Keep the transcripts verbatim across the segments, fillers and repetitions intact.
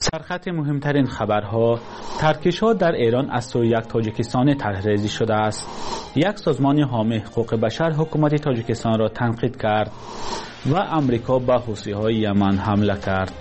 در خط مهمترین خبرها، ترکش‌ها در ایران از سوی یک تاجیکستانی طرح‌ریزی شده است. یک سازمان حامی حقوق بشر حکومت تاجیکستان را تنقید کرد و امریکا به حوثی‌های یمن حمله کرد.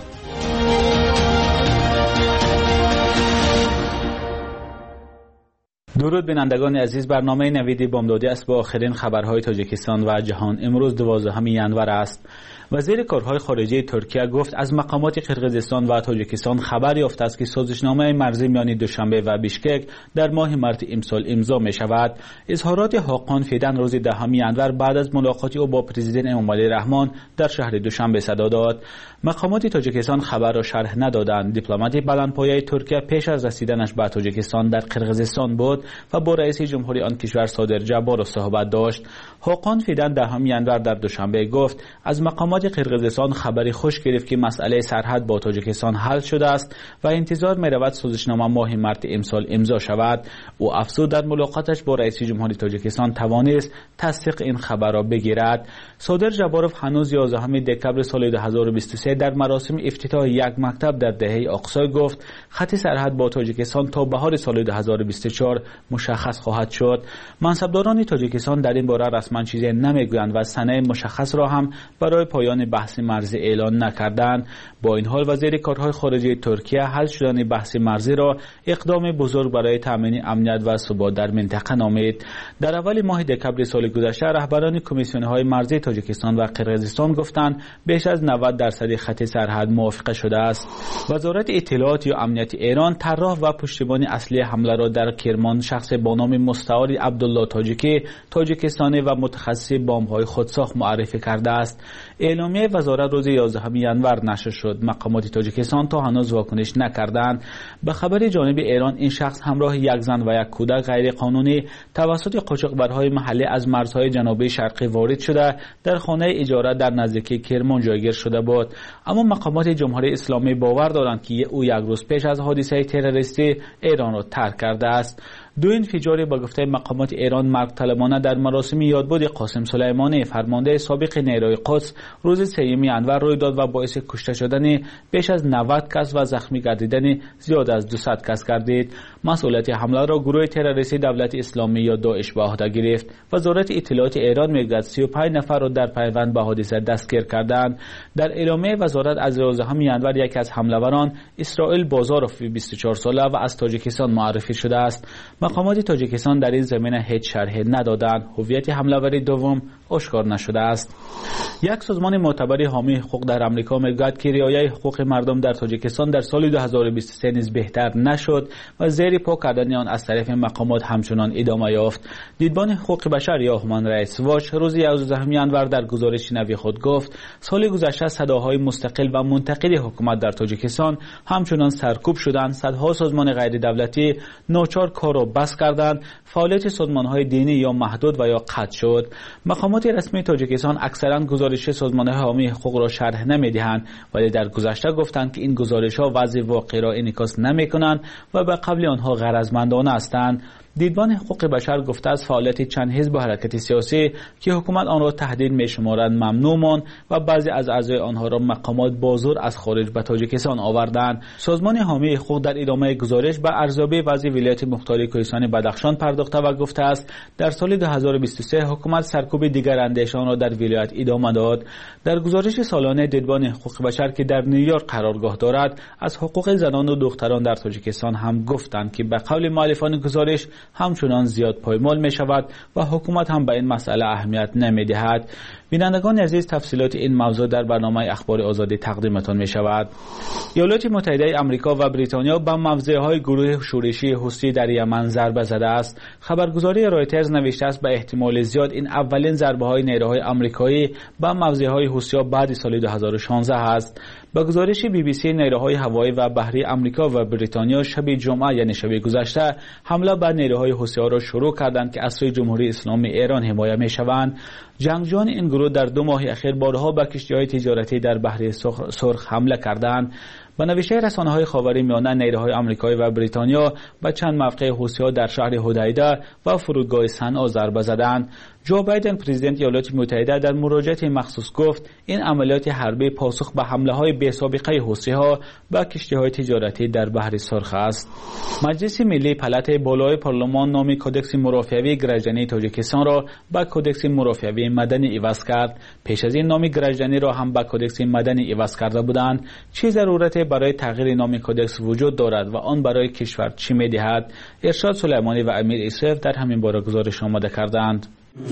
درود بینندگان عزیز، برنامه نوید بامدادی است با آخرین خبرهای تاجیکستان و جهان. امروز دوازدهم ینور است. وزیر کارهای خارجه ترکیه گفت از مقامات قرقیزستان و تاجیکستان خبر یافته است که سازشنامه مرزی میان دوشنبه و بیشکک در ماه مارس امسال امضا می شود. اظهارات حاقان فیدن روز دهم ینور بعد از ملاقات او با پرزیدنت امامعلی رحمان در شهر دوشنبه صدا داد. مقامات تاجیکستان خبر را شرح ندادند. دیپلمات بلندپایه ترکیه پیش از رسیدنش به تاجیکستان در قرقیزستان بود و با رئیس جمهوری آن کشور صادر جبار صحبت داشت. حاقان فیدن دهم ینور در دوشنبه گفت از مقامات قرقیزستان خبری خوش گرفت که مسئله سرحد با تاجیکستان حل شده است و انتظار می رود سازشنامه ماه مارس امسال امضا شود. او افزود در ملاقاتش با رئیس جمهوری تاجیکستان توانست تصدیق این خبر را بگیرد. صادر جباروف هنوز یازدهم دکبر سال دو هزار و بیست و سه در مراسم افتتاح یک مکتب در دهه اقصی گفت خط سرحد با تاجیکستان تا بهار سال دو هزار و بیست و چهار مشخص خواهد شد. منصبداران تاجیکستان در این باره رسما چیزی نمیگویند و سنه مشخص را هم برای پایان بحث مرزی اعلان نکردند. با این حال وزیر کارهای خارجه ترکیه حل شدن بحث مرزی را اقدام بزرگ برای تامین امنیت و ثبات در منطقه نامید. در اول ماه دکبر سال گذشته رهبران کمیسیون‌های مرزی تاجیکستان و قرقیزستان گفتند بیش از نود درصد خط سرحد موافقه شده است. وزارت اطلاعات یا امنیت ایران طراح و پشتیبان اصلی حمله را در کرمان شخص با نام مستعار عبدالله تاجیکی تاجیکستانی و متخصص بمب‌های خودساخت معرفی کرده است. اعلامیه وزارت روز یازدهم ینور نشر شد. مقامات تاجیکستان تا هنوز واکنش نکردند. به خبر جانب ایران این شخص همراه یک زن و یک کودک غیر قانونی توسط قاچاقبرهای محلی از مرزهای جنوبی شرقی وارد شده در خانه اجاره در نزدیکی کرمان جایگیر شده بود. اما مقامات جمهوری اسلامی باور دارند که او یک روز پیش از حادثه تروریستی ایران را ترک کرده است. دو انفجار با گفته مقامات ایران مرگ طلبانه در مراسم یادبود قاسم سلیمانی فرمانده سابق نیروی قدس روز سوم ینور روی داد و باعث کشته شدن بیش از نود کس و زخمی گردیدن زیاد از دویست کس گردید. مسئولیت حمله را گروه تروریستی دولت اسلامی یا داعش به عهده گرفت. وزارت اطلاعات ایران میگوید سی و پنج نفر را در پیوند به حادثه دستگیر کردند. در اعلامیه وزارت از یازدهم ینور یکی از حمله‌وران اسرائیل بازاروف بیست و چهار ساله و از تاجیکستان معرفی شده است. مقامات تاجیکستان در این زمینه هیچ شرحی ندادند. هویت حمله‌ور دوم آشکار نشده است. یک سازمان معتبر حامی حقوق در آمریکا میگوید که رعایت حقوق مردم در تاجیکستان در سال دو هزار و بیست و سه نیز بهتر نشد و زیر پا کردن آن از طرف مقامات همچنان ادامه یافت. دیدبان حقوق بشر یا هومن رایتس واچ روز یازدهم ینور در گزارش نوی خود گفت سال گذشته صداهای مستقل و منتقد حکومت در تاجیکستان همچنان سرکوب شدند. صدها سازمان غیر دولتی ناچار کار را بس کردند. فعالیت سازمان‌های دینی یا محدود و یا قطع شد. مقامات رسمی تاجیکستان اکثرا گزارش سازمان‌های حامی حقوق را شرح نمی‌دهند ولی در گذشته گفتند که این گزارش‌ها وضع واقعی را انعکاس نمی‌کنند و به قبل آنها غرضمندانه هستند. دیدبان حقوق بشر گفته از فعالیت چند حزب و حرکت سیاسی که حکومت آن را تهدید می‌شمارند ممنوع ماند و بعضی از اعضای آنها را مقامات بازور از خارج به تاجیکستان آوردند. سازمان حامی حقوق در ادامه گزارش به ارزیابی وضع ولایت مختار کوهستان بدخشان پرداخته و گفته است در سال دو هزار و بیست و سه حکومت سرکوب دیگر اندیشان را در ولایت ادامه داد. در گزارش سالانه دیدبان حقوق بشر که در نیویورک قرارگاه دارد از حقوق زنان و دختران در تاجیکستان هم گفتند که به قول مؤلفان گزارش همچنان زیاد پایمال می شود و حکومت هم به این مسئله اهمیت نمی دهد. بینندگان عزیز، تفصیلات این موضوع در برنامه اخبار آزادی تقدیمتان می شود. ایالات متحده آمریکا و بریتانیا به موضع‌های گروه شورشی حوثی در یمن ضربه زده است. خبرگزاری رایترز نوشته است به احتمال زیاد این اولین ضربه‌های نیروهای آمریکایی به موضع‌های حوثی‌ها بعد سال دو هزار و شانزده است. با گزارش بی بی سی نیروهای هوایی و بحری آمریکا و بریتانیا شب جمعه یعنی شب گذشته حمله بر نیروهای حوثی‌ها را شروع کردند که از سوی جمهوری اسلامی ایران حمایت می‌شوند. جنگجویان این گروه در دو ماه اخیر بارها به کشتی‌های تجارتی در بحر سرخ حمله کردند. با نوشته رسانه‌های خاورمیانه نیروهای آمریکایی و بریتانیا به چند موقع حوثی‌ها در شهر حدیده و فرودگاه صنعا ضربه زدند. جو بایدن پرزیدنت ایالات متحده در مراجعه مخصوص گفت این عملیات حربی پاسخ به حمله‌های بی‌سابقه حوثی‌ها به کشتی‌های تجارتی در بحر سرخ است. مجلس ملی پلات بالای پارلمان نام کدکس مرافعه‌ای گرجنی تاجیکستان را به کدکس مرافعه‌ای مدنی عوض کرد. پیش از این نام گرجنی را هم به کدکس مدنی عوض کرده بودند. چه ضرورتی برای تغییر نام کدکس وجود دارد و آن برای کشور چی می‌دهد؟ ارشاد سلیمانی و امیر ایسف در همین باره گزارش آماده کردند.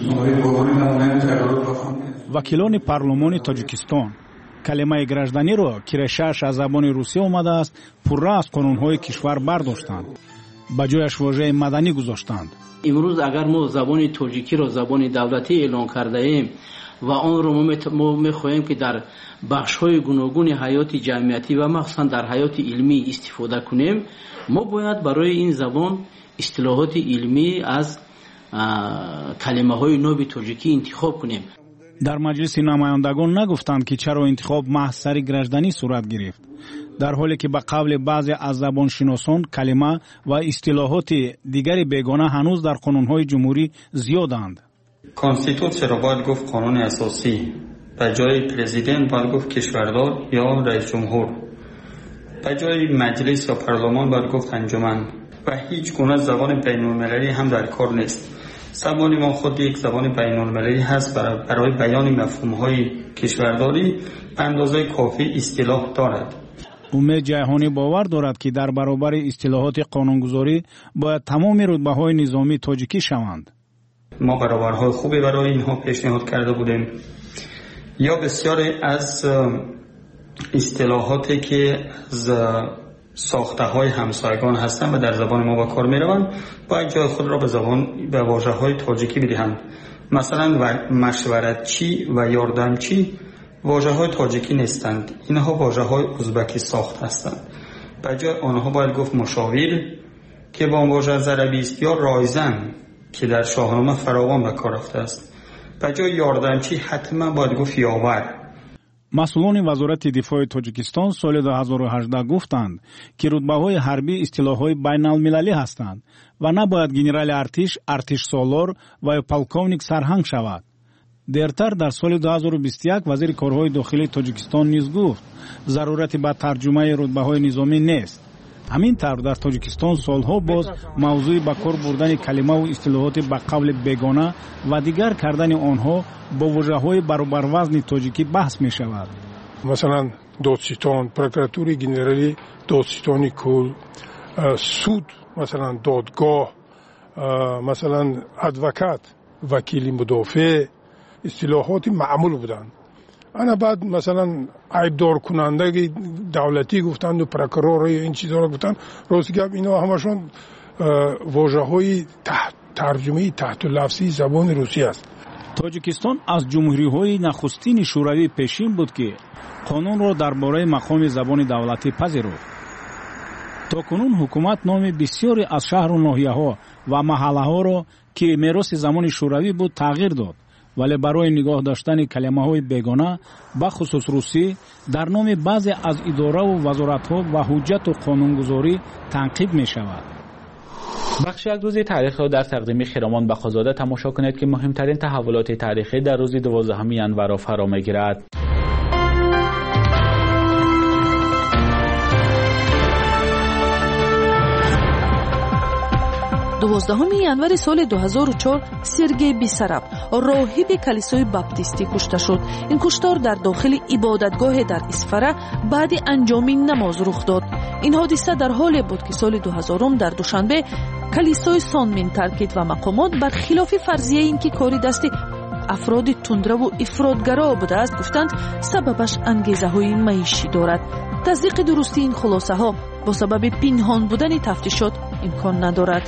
وکیلان پارلمان تاجیکستان کلمه گражданӣ ро ки решааш аз забони русия омада аст пурра аз қонунҳои кишвар бардоштанд, ба ҷояш вожаи маданӣ гузоштанд. имрӯз агар мо забони тоҷикиро забони давлатӣ эълон кардаем ва онро мо мехоҳем ки дар бахшҳои гуногуни ҳаёти ҷамъиятӣ ва махсусан дар ҳаёти илмӣ истифода кунем, мо бояд барои ин забон истилоҳоти илмӣ аз калимаҳои нови тоҷикӣ интихоб кунем. дар маҷлиси намояндагон нагуфтанд ки чаро интихоб маҳз сари гражданӣ сурат гирифт, дар ҳоле ки ба қавли баъзе аз забоншиносон калима ва истилоҳоти дигари бегона ҳанӯз дар қонунҳои ҷумҳурӣ зиёданд. конститутсияро бояд гуфт қонуни асосӣ, ба ҷои президент бояд гуфт кишвардор ё раисҷумҳур, ба ҷои маҷлис ё парлумон бояд гуфт анҷуман ва ҳеҷ гуна забони байнулмилалӣ ҳам дар кор нест. забони мо худ як забони байнулмилалӣ ҳаст, барои баёни мафҳумҳои кишвардорӣ ба андозаи кофӣ истилоҳ дорад. умед ҷаҳонӣ бовар дорад ки дар баробари истилоҳоти қонунгузорӣ бояд тамоми рутбаҳои низомӣ тоҷикӣ шаванд. мо баробарҳои хубе барои инҳо пешниҳод карда будем. ё бисёре аз истилоҳоте ки аз сохтаҳои ҳамсоягон ҳастанд ва дар забони мо ба кор мераванд, бояд ҷои худро ба забон ба вожаҳои тоҷикӣ бидиҳанд. масалан машваратчӣ ва ёрдамчӣ вожаҳои тоҷикӣ нестанд, инҳо вожаҳои узбакӣ сохт ҳастанд. ба ҷои онҳо бояд гуфт мушовир ки бо он вожа зарабист, ё ройзан ки дар шоҳнома фаровон ба кор рафтааст. ба ҷои ёрдамчӣ ҳатман бояд гуфт ёвар. масъулони вазорати дифои тоҷикистон соли ду ҳазору ҳаждаҳ гуфтанд ки рутбаҳои ҳарбӣ истилоҳҳои байналмилалӣ ҳастанд ва набояд генерали артиш, артишсолор ва ё полковник сарҳанг шавад. дертар дар соли ду ҳазору бисту як вазири корҳои дохилии тоҷикистон низ гуфт зарурати ба тарҷумаи рутбаҳои низомӣ нест. ҳамин тавр дар тоҷикистон солҳо боз мавзӯи ба кор бурдани калимаву истилоҳоти ба қавли бегона ва дигар кардани онҳо бо вожаҳои баробарвазни тоҷикӣ баҳс мешавад. масалан додситон, прокуратураи генералии додситони кул, суд, масалан додгоҳ, масалан адвокат, вакили мудофеъ истилоҳоти маъмул буданд. ана баъд масалан айбдоркунандаги давлатӣ гуфтанду прокурор ин чизоро гуфтанд. рости гап ино ҳамашон вожаҳои тарҷумаи таҳтулафзии забони русӣ аст. тоҷикистон аз ҷумҳуриҳои нахустини шӯравӣ пешин буд ки қонунро дар бораи мақоми забони давлатӣ пазируфт. то кунун ҳукумат номи бисёре аз шаҳру ноҳияҳо ва маҳаллаҳоро ки мероси замони шӯравӣ буд тағйир дод, вале барои нигоҳ доштани калимаҳои бегона бахусус русӣ дар номи баъзе аз идораву вазоратҳо ва ҳуҷҷату қонунгузорӣ танқид мешавад. بخش یک روزی تاریخ را در تقدیم خیرامان بخازاده تماشا کنید که مهمترین تحولات تاریخی در روز دوازدهم ژانویه را فرا میگیرد. دوازدهم январи соли ду ҳазору чор Сергей Бисараб роҳиби калисои баптистӣ кушта шуд. ин куштор дар дохили ибодатгоҳе дар Исфара баъди анҷоми намоз рух дод. ин ҳодиса дар ҳоле буд ки соли дуҳазорум дар душанбе калисои Сонмин таркид ва мақомот бар хилофи фарзияи ин ки кори дасти афроди тундраву ифротгаро будааст гуфтанд сабабаш ангезаҳои маишӣ дорад. таздиқи дурустии ин хулосаҳо бо сабаби пинҳон будани тафтишот имкон надорад.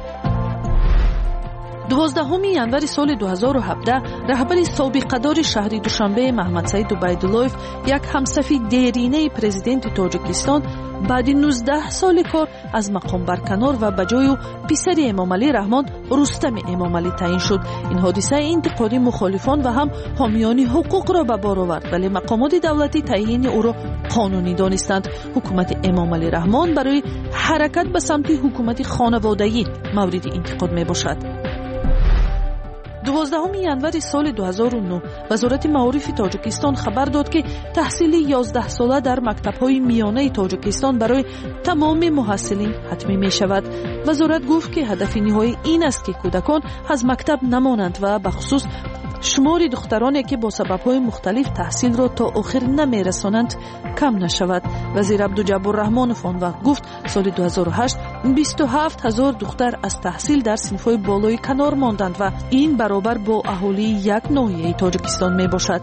دوازدهم январи соли ду ҳазору ҳабдаҳ раҳбари собиқадори шаҳри Душанбе Маҳмадсаид Убайдуллоев, як ҳамсафи деринаи президенти Тоҷикистон, баъди нуздаҳ соли кор аз мақом барканор ва ба ҷою писари Эмомалӣ Раҳмон Рустами Эмомалӣ таъин шуд. ин ҳодиса интиқоди мухолифон ва ҳам ҳомиёни ҳуқуқро ба бор овард, вале мақомоти давлатӣ таъйини ӯро қонунӣ донистанд. ҳукумати Эмомалӣ Раҳмон барои ҳаракат ба самти ҳукумати хонаводагӣ мавриди интиқод мебошад. دوازدهم ینور سال دو هزار و نه وزارت معارف تاجیکستان خبر داد که تحصیل یازده ساله در مکتب‌های میانه تاجیکستان برای تمام محصلین حتمی می شود. وزارت گفت که هدف نهایی این است که کودکان از مکتب نمانند و به خصوص شمار دخترانی که با سبب‌های مختلف تحصیل را تا آخر نمی‌رسانند کم نشود. وزیر عبدالجبار آن وقت گفت سال دو هزار و هشت بیست و هفت هزار دختر از تحصیل در صنف‌های بالای کنار ماندند و این برابر با اهالی یک ناحیه تاجیکستان میباشد.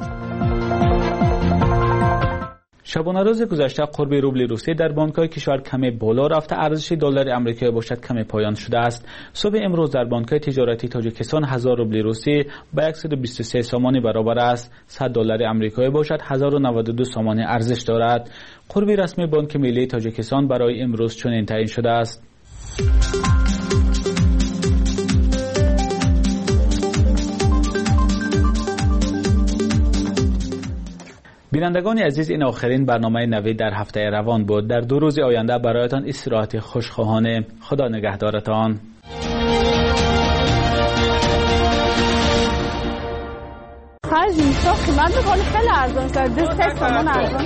شبانه روز گذشته قرب روبل روسی در بانک‌های کشور کمی بالا رفته، ارزش دلار آمریکایی باشد کمی پایان شده است. صبح امروز در بانک‌های تجارتی تاجیکستان هزار روبل روسی به صد و بیست و سه سامانی برابر است. صد دلار آمریکایی باشد هزار و نود و دو سامانی ارزش دارد. قرب رسمی بانک ملی تاجیکستان برای امروز چنین تعیین شده است. بینندگان عزیز، این آخرین برنامه نوید در هفته روان بود. در دو روز آینده برایتان استراحت خوشخواهانه. خدا نگهدارتان. خرج میشه قیمت بخواد خیلی ارزان کرد. دست سامان ارزان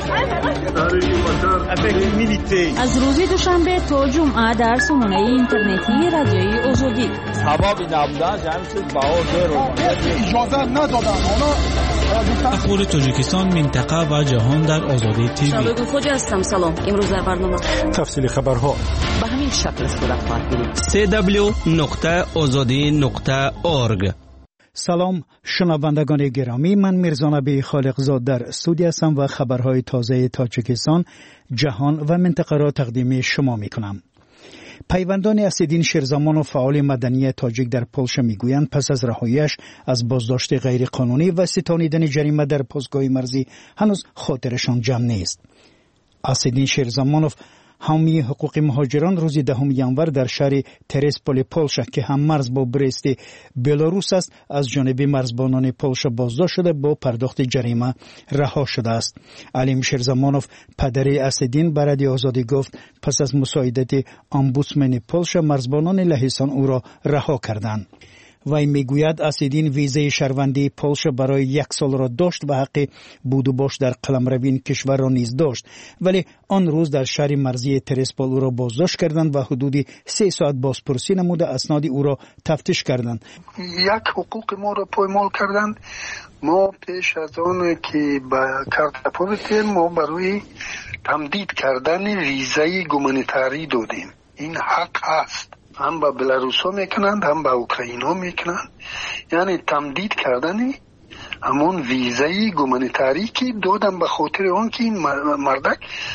از روز دوشنبه تا جمعه در سامانه اینترنتی رادیوی آزادی. سبب نبودن جمعیت بها رو اجازه ندادن. اخبار تاجیکستان، منطقه و جهان در آزادی تیوی. شبکه خوجا هستم. سلام. امروز در برنامه تفصیل خبرها به همین شکل صورت خواهد گرفت. سی دبلیو نقطه آزادی نقطه اورگ. سلام شنوندگان گرامی، من میرزا نبی خالقزاد در استودیو هستم و خبرهای تازه تاجیکستان، جهان و منطقه را تقدیم شما میکنم. پیوندان اسدین شیرزمان و فعال مدنی تاجیک در پولشا میگویند پس از رهاییش از بازداشت غیر قانونی و ستانیدن جریمه در پاسگاه مرزی هنوز خاطرشان جمع نیست. اسدین شیرزمانوف حامی حقوق مهاجران روز دهم ینور در شهر ترسپول پولشا که هم مرز با برست بلاروس است از جانب مرزبانان پولشا بازداشت شده با پرداخت جریمه رها شده است. علیم شیرزمانوف پدر اسدین به رادیو آزادی گفت پس از مساعدت امبودسمن پولشا مرزبانان لهستان او را رها کردند. وی میگوید اسدین ویزه شهروندی پولشا برای یک سال را داشت و حق بود و باش در قلمرو این کشور را نیز داشت، ولی آن روز در شهر مرزی ترسپول او را بازداشت کردند و حدودی سه ساعت بازپرسی نموده اسناد او را تفتیش کردند. یک حقوق ما را پایمال کردند. ما پیش از آن که با کارت پولتر ما برای تمدید کردن ویزه گومانیتاری دادیم. این حق هست. هم با بلاروس ها میکنند هم با اوکراین ها میکنند. یعنی تمدید کردن همون ویزای گومانیتاری که دادن به خاطر آن که این مردک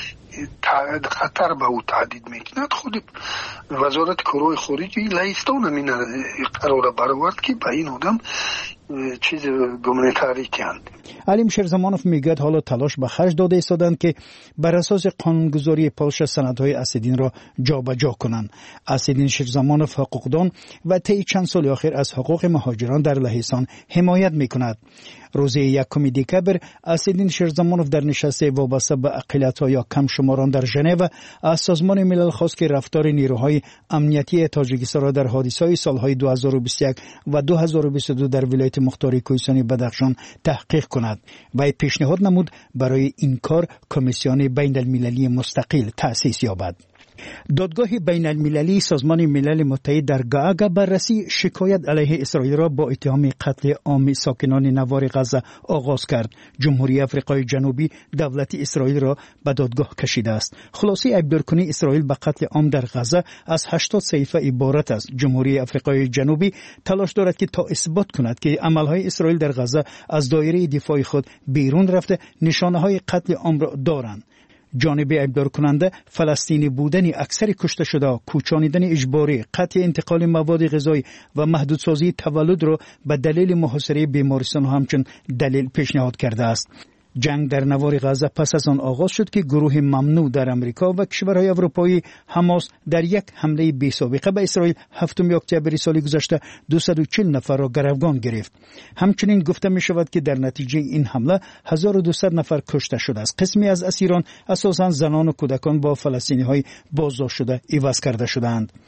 خطر به او تهدید میکند. خود وزارت کارهای خارجی لهستان همین قرار برآورد که به این آدم چیز گومانیتاری کند. علیم شیرزمانوف میگوید حالا تلاش به خرج داده ایستادند که بر اساس قانونگذاری پولشا سندهای اسدین را جابجا کنند. اسدین شیرزمانوف حقوقدان و طی چند سال اخیر از حقوق مهاجران در لهستان حمایت میکند. روز یکم دکبر اسدین شیرزمانوف در نشست وابسته به اقلیت‌ها یا کم شماران در ژنو از سازمان ملل خواست که رفتار نیروهای امنیتی تاجیکستان را در حادثه‌های سالهای دو هزار و بیست و یک و دو هزار و بیست و دو در ولایت مختار کوهستانی بدخشان تحقیق کند. وی پیشنهاد نمود برای این کار کمیسیون بین المللی مستقل تأسیس یابد. دادگاه بین المللی سازمان ملل متحد در گاگا بررسی شکایت علیه اسرائیل را با اتهام قتل عام ساکنان نوار غزه آغاز کرد. جمهوری آفریقای جنوبی دولت اسرائیل را به دادگاه کشیده است. خلاصه عبدالکنی اسرائیل به قتل عام در غزه از هشتاد صحیفه عبارت است. جمهوری آفریقای جنوبی تلاش دارد که تا اثبات کند که عملهای اسرائیل در غزه از دایره دفاع خود بیرون رفته نشانه‌های قتل عام را دارند. جانب ابدار کننده فلسطینی بودن اکثر کشته شده، کوچانیدن اجباری، قطع انتقال مواد غذایی و محدودسازی تولد را به دلیل محاصره بیمارستان همچون دلیل پیشنهاد کرده است. جنگ در نوار غزه پس از آن آغاز شد که گروه ممنوع در امریکا و کشورهای اروپایی حماس در یک حمله بی سابقه به اسرائیل هفتم اکتبر سال گذشته دویست و چهل نفر را گروگان گرفت. همچنین گفته می شود که در نتیجه این حمله هزار و دویست نفر کشته شده است. قسمی از اسیران اساساً زنان و کودکان با فلسطینی های بازداشت شده عوض کرده شدند.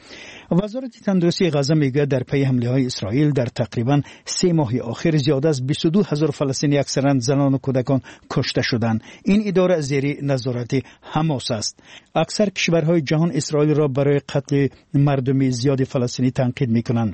وزارت تندرستی غزه میگه در پی حمله های اسرائیل در تقریبا سه ماه آخر زیاده از بیست و دو هزار فلسطینی اکثرا زنان و کودکان کشته شدند. این اداره زیر نظارت حماس است. اکثر کشورهای جهان اسرائیل را برای قتل مردم زیاد فلسطینی تنقید میکنند.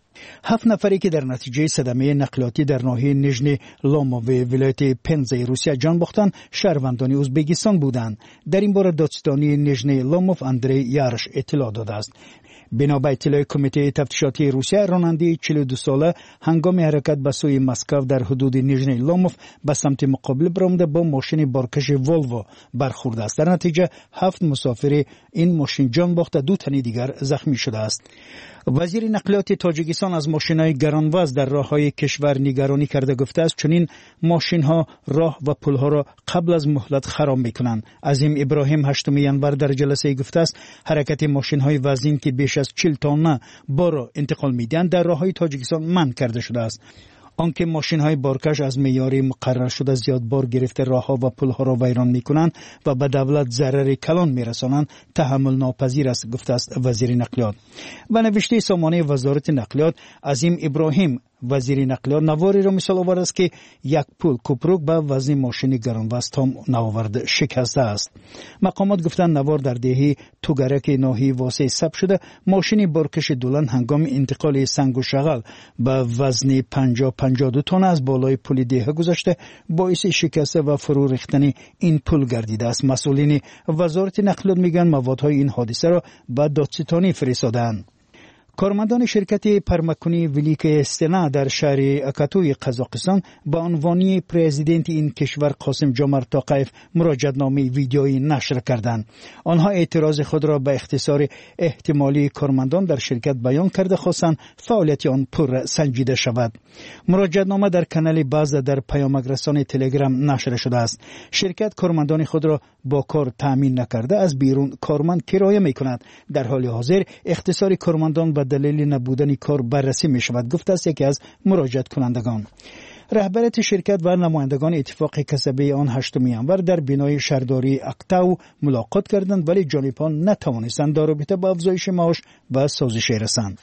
هفت نفری که در نتیجه صدمه نقلیاتی در ناحیه نژن لوموف ولایت پنزه روسیه جان باختند شهروندان ازبکستان بودند. در این باره دادستانی نژن لوموف اندری یارش اطلاع داده است. بنا به اطلاع کمیته تفتیشاتی روسیه، راننده چهل و دو ساله هنگام حرکت به سوی مسکو در حدود نژن لوموف به سمت مقابل برآمده با ماشین بارکش ولوو برخورده است. در نتیجه هفت مسافر این ماشین جان باخته، دو تن دیگر زخمی شده است. وزیر نقلیات تاجیکستان از ماشین‌های گرانوزن در راه‌های کشور نگرانی کرده گفته است چنین ماشین‌ها راه و پل‌ها را قبل از مهلت خراب می‌کنند. عظیم ابراهیم هشتم ینور در جلسه گفته است حرکت ماشین‌های وزین که بیش از چهل تن بار انتقال می‌دهند در راه‌های تاجیکستان منع کرده شده است. آنکه ماشین‌های بارکش از معیار مقرر شده زیاد بار گرفته راه‌ها و پل‌ها را ویران می‌کنند و به دولت ضرر کلان می‌رسانند تحمل ناپذیر است، گفته است وزیر نقلیات. و نوشته سامانه وزارت نقلیات عظیم ابراهیم وزیر نقلیات نواری را مثال آورد است که یک پل کوپروک به وزن ماشین گرانوزن تام نوآورده شکسته است. مقامات گفتند نوار در دهه توگرک ناحیه واسه ثبت شده. ماشین بارکش دولن هنگام انتقال سنگ و شغل به وزن پنجاه پنجاه و دو تن از بالای پل دهه گذشته باعث شکسته و فرو ریختن این پل گردیده است. مسئولین وزارت نقلیات میگن موادهای این حادثه را به دادستانی فرستادند. کارمندان شرکت پرمکنی ولیک استنا در شهر اکاتوی قزاقستان با عنوان پرزیدنت این کشور قاسم جمعت توقیف مراجعه‌نامه ویدیویی نشر کردند. آنها اعتراض خود را به اختصار احتمالی کارمندان در شرکت بیان کرده خواستند فعالیت آن پر سنجیده شود. مراجعه‌نامه در کانال باز در پیامک‌رسان تلگرام نشر شده است. شرکت کارمندان خود را با کار تامین نکرده از بیرون کارمند کرایه می‌کند. در حال حاضر اختصار کارمندان به دلیل نبودن کار بررسی می شود، گفته است یکی از مراجعت کنندگان. رهبرت شرکت و نمایندگان اتفاق کسبی آن هشتم ینور در بنای شهرداری اکتاو ملاقات کردند ولی جانبان نتوانستند در رابطه با افزایش معاش و سازش رسند.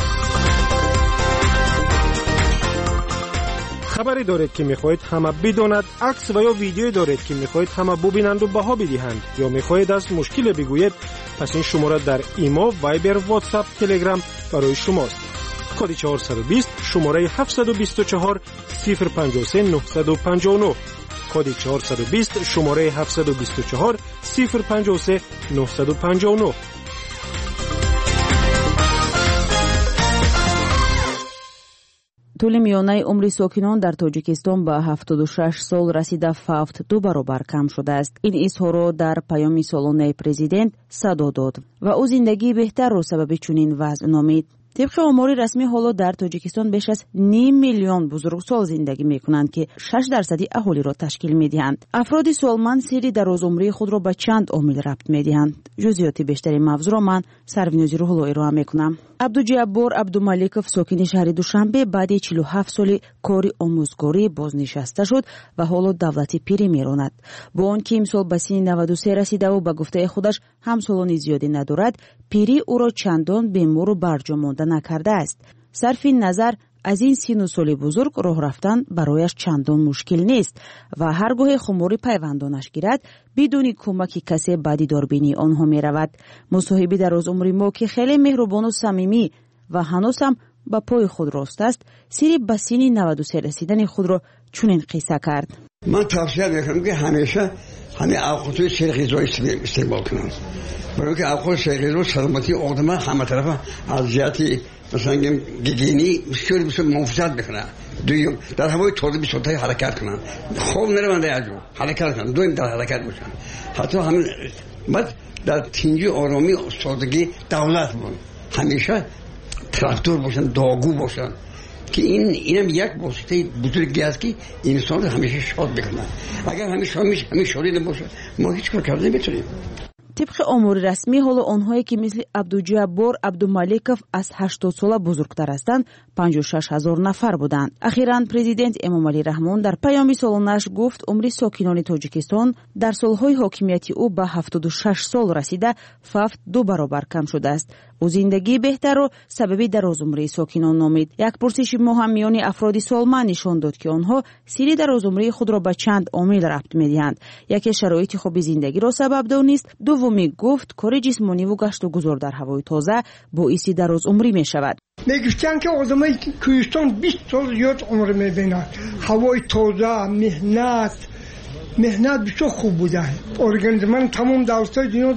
خبری دارید که میخواهید همه بداند، عکس و یا ویدیویی دارید که میخواهید همه ببینند و بها بدهند، یا میخواهید از مشکل بگویید، پس این شماره در ایمو، وایبر، واتساپ، تلگرام برای شماست. کد چهارصد و بیست شماره هفتصد و بیست و چهار صفر پنجاه و سه نهصد و پنجاه و نه. کد چهارصد و بیست شماره هفتصد و بیست و چهار صفر پنجاه و سه نهصد و پنجاه و نه. طول میانه عمر ساکنان در تاجیکستان به هفتاد و شش سال رسیده فقط دو برابر کم شده است. این اظهار در پیام سالانه پرزیدنت صدا داد و او زندگی بهتر را سبب چنین وضع نامید. طبق آمار رسمی حالا در تاجیکستان بیش از نیم میلیون بزرگسال زندگی میکنند که شش درصدی اهالی را تشکیل میدهند. افراد سالمند سری درازعمری خود را به چند عامل ربط میدهند. جزئیات بیشتری موضوع را من سرونیازی روح‌الله ارائه میکنم. عبدالجبار عبدالملیکوف ساکن شهر دوشنبه بعد چهل و هفت سال کاری آموزگاری بازنشسته شد و حالا دولتی پیری میراند. با آنکه امسال به سن نود و سه رسیده و به گفته خودش همسالان زیادی ندارد، پیری او را چندان بیمار و برجا مانده نکرده است. صرف نظر از این سن و سال بزرگ راه رفتن برایش چندان مشکل نیست و هرگاه خماری پیوندانش گیرد بدون کمک کسی به دیداربینی آنها می رود. مصاحبه در از عمر ما که خیلی مهربان و صمیمی و هنوز هم با پای خود راست است، سری به سن نود و سه رسیدن خود را چنین قصه کرد. من توصیه میکنم که همیشه همه اوقات سرغذایی استعمال کنم، برای اینکه اوقات سرغذایی سلامتی آدم همه طرفه از جهت مثلا گیگینی مشکل بسیار محافظت بکنه. دویم در هوای تازه بیشتر حرکت کنن، خوب نرون در اجو حرکت کنن، دویم در حرکت باشن. حتی همین بعد در تینجی آرامی و سادگی دولت باشن، همیشه تراکتور باشن، داغو باشن که این اینم یک واسطه بزرگی است که انسان رو همیشه شاد بکنه. اگر همیشه همیشه همیشه شادی نباشه ما هیچ کار کردن نمیتونیم. طبق آمار رسمی حالا آنهایی که مثل عبدالجبار عبدالملیکوف از هشتاد ساله بزرگتر هستند پنجاه و شش هزار نفر بودند. اخیراً پرزیدنت امامعلی رحمان در پیام سالانه‌اش گفت عمر ساکنان تاجیکستان در سالهای حاکمیت او به هفتاد و شش سال رسیده فقط دو برابر کم شده است او زندگی بهتر و سبب درازعمری ساکنان نامید. یک پرسش مهم میان افراد سالمند نشان داد که آنها سیر درازعمری خود را به چند عامل ربط میدهند. یکی شرایط خوب زندگی را سبب دانست، دومی گفت کار جسمانی و گشت و گذار در هوای تازه باعث درازعمری می شود. میگفتن که آدمای کوهستان بیست سال زیاد عمر میبینند. هوای تازه، مهنت مهنت بسیار خوب بوده. ارگانیسم من تمام دولت‌های دنیا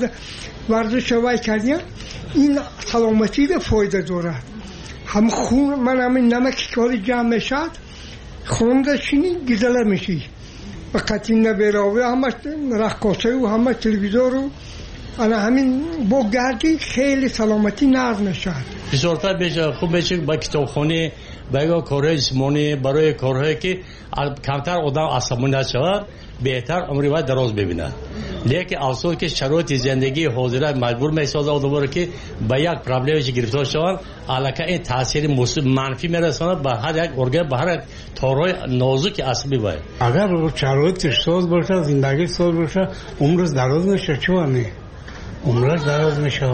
ورزش وای کردیم. این سلامتی به فایده دارد. هم خون من همین نمک که جمع میشد خون داشتنی گزله میشی. وقتی نبراوی همه رقاصه و همه تلویزیون رو انا همین با گردی خیلی سلامتی نرم میشد. بسیارتر بیشتر خوب میشه با کتابخانه برای کارهای جسمانی برای کارهایی که کمتر آدم عصبانی نشود بهتر عمری باید دراز ببینه. لیکن افسوس که شرایط زندگی حاضره مجبور میسازه آدم که به یک پرابلمش گرفتار شوند الکی این تاثیر منفی میرسونه به هر یک ارگان به هر یک تارهای نازک عصبی باید. اگر شرایطش ساز باشه زندگی ساز باشه عمرش دراز میشه چونه عمرش دراز میشه.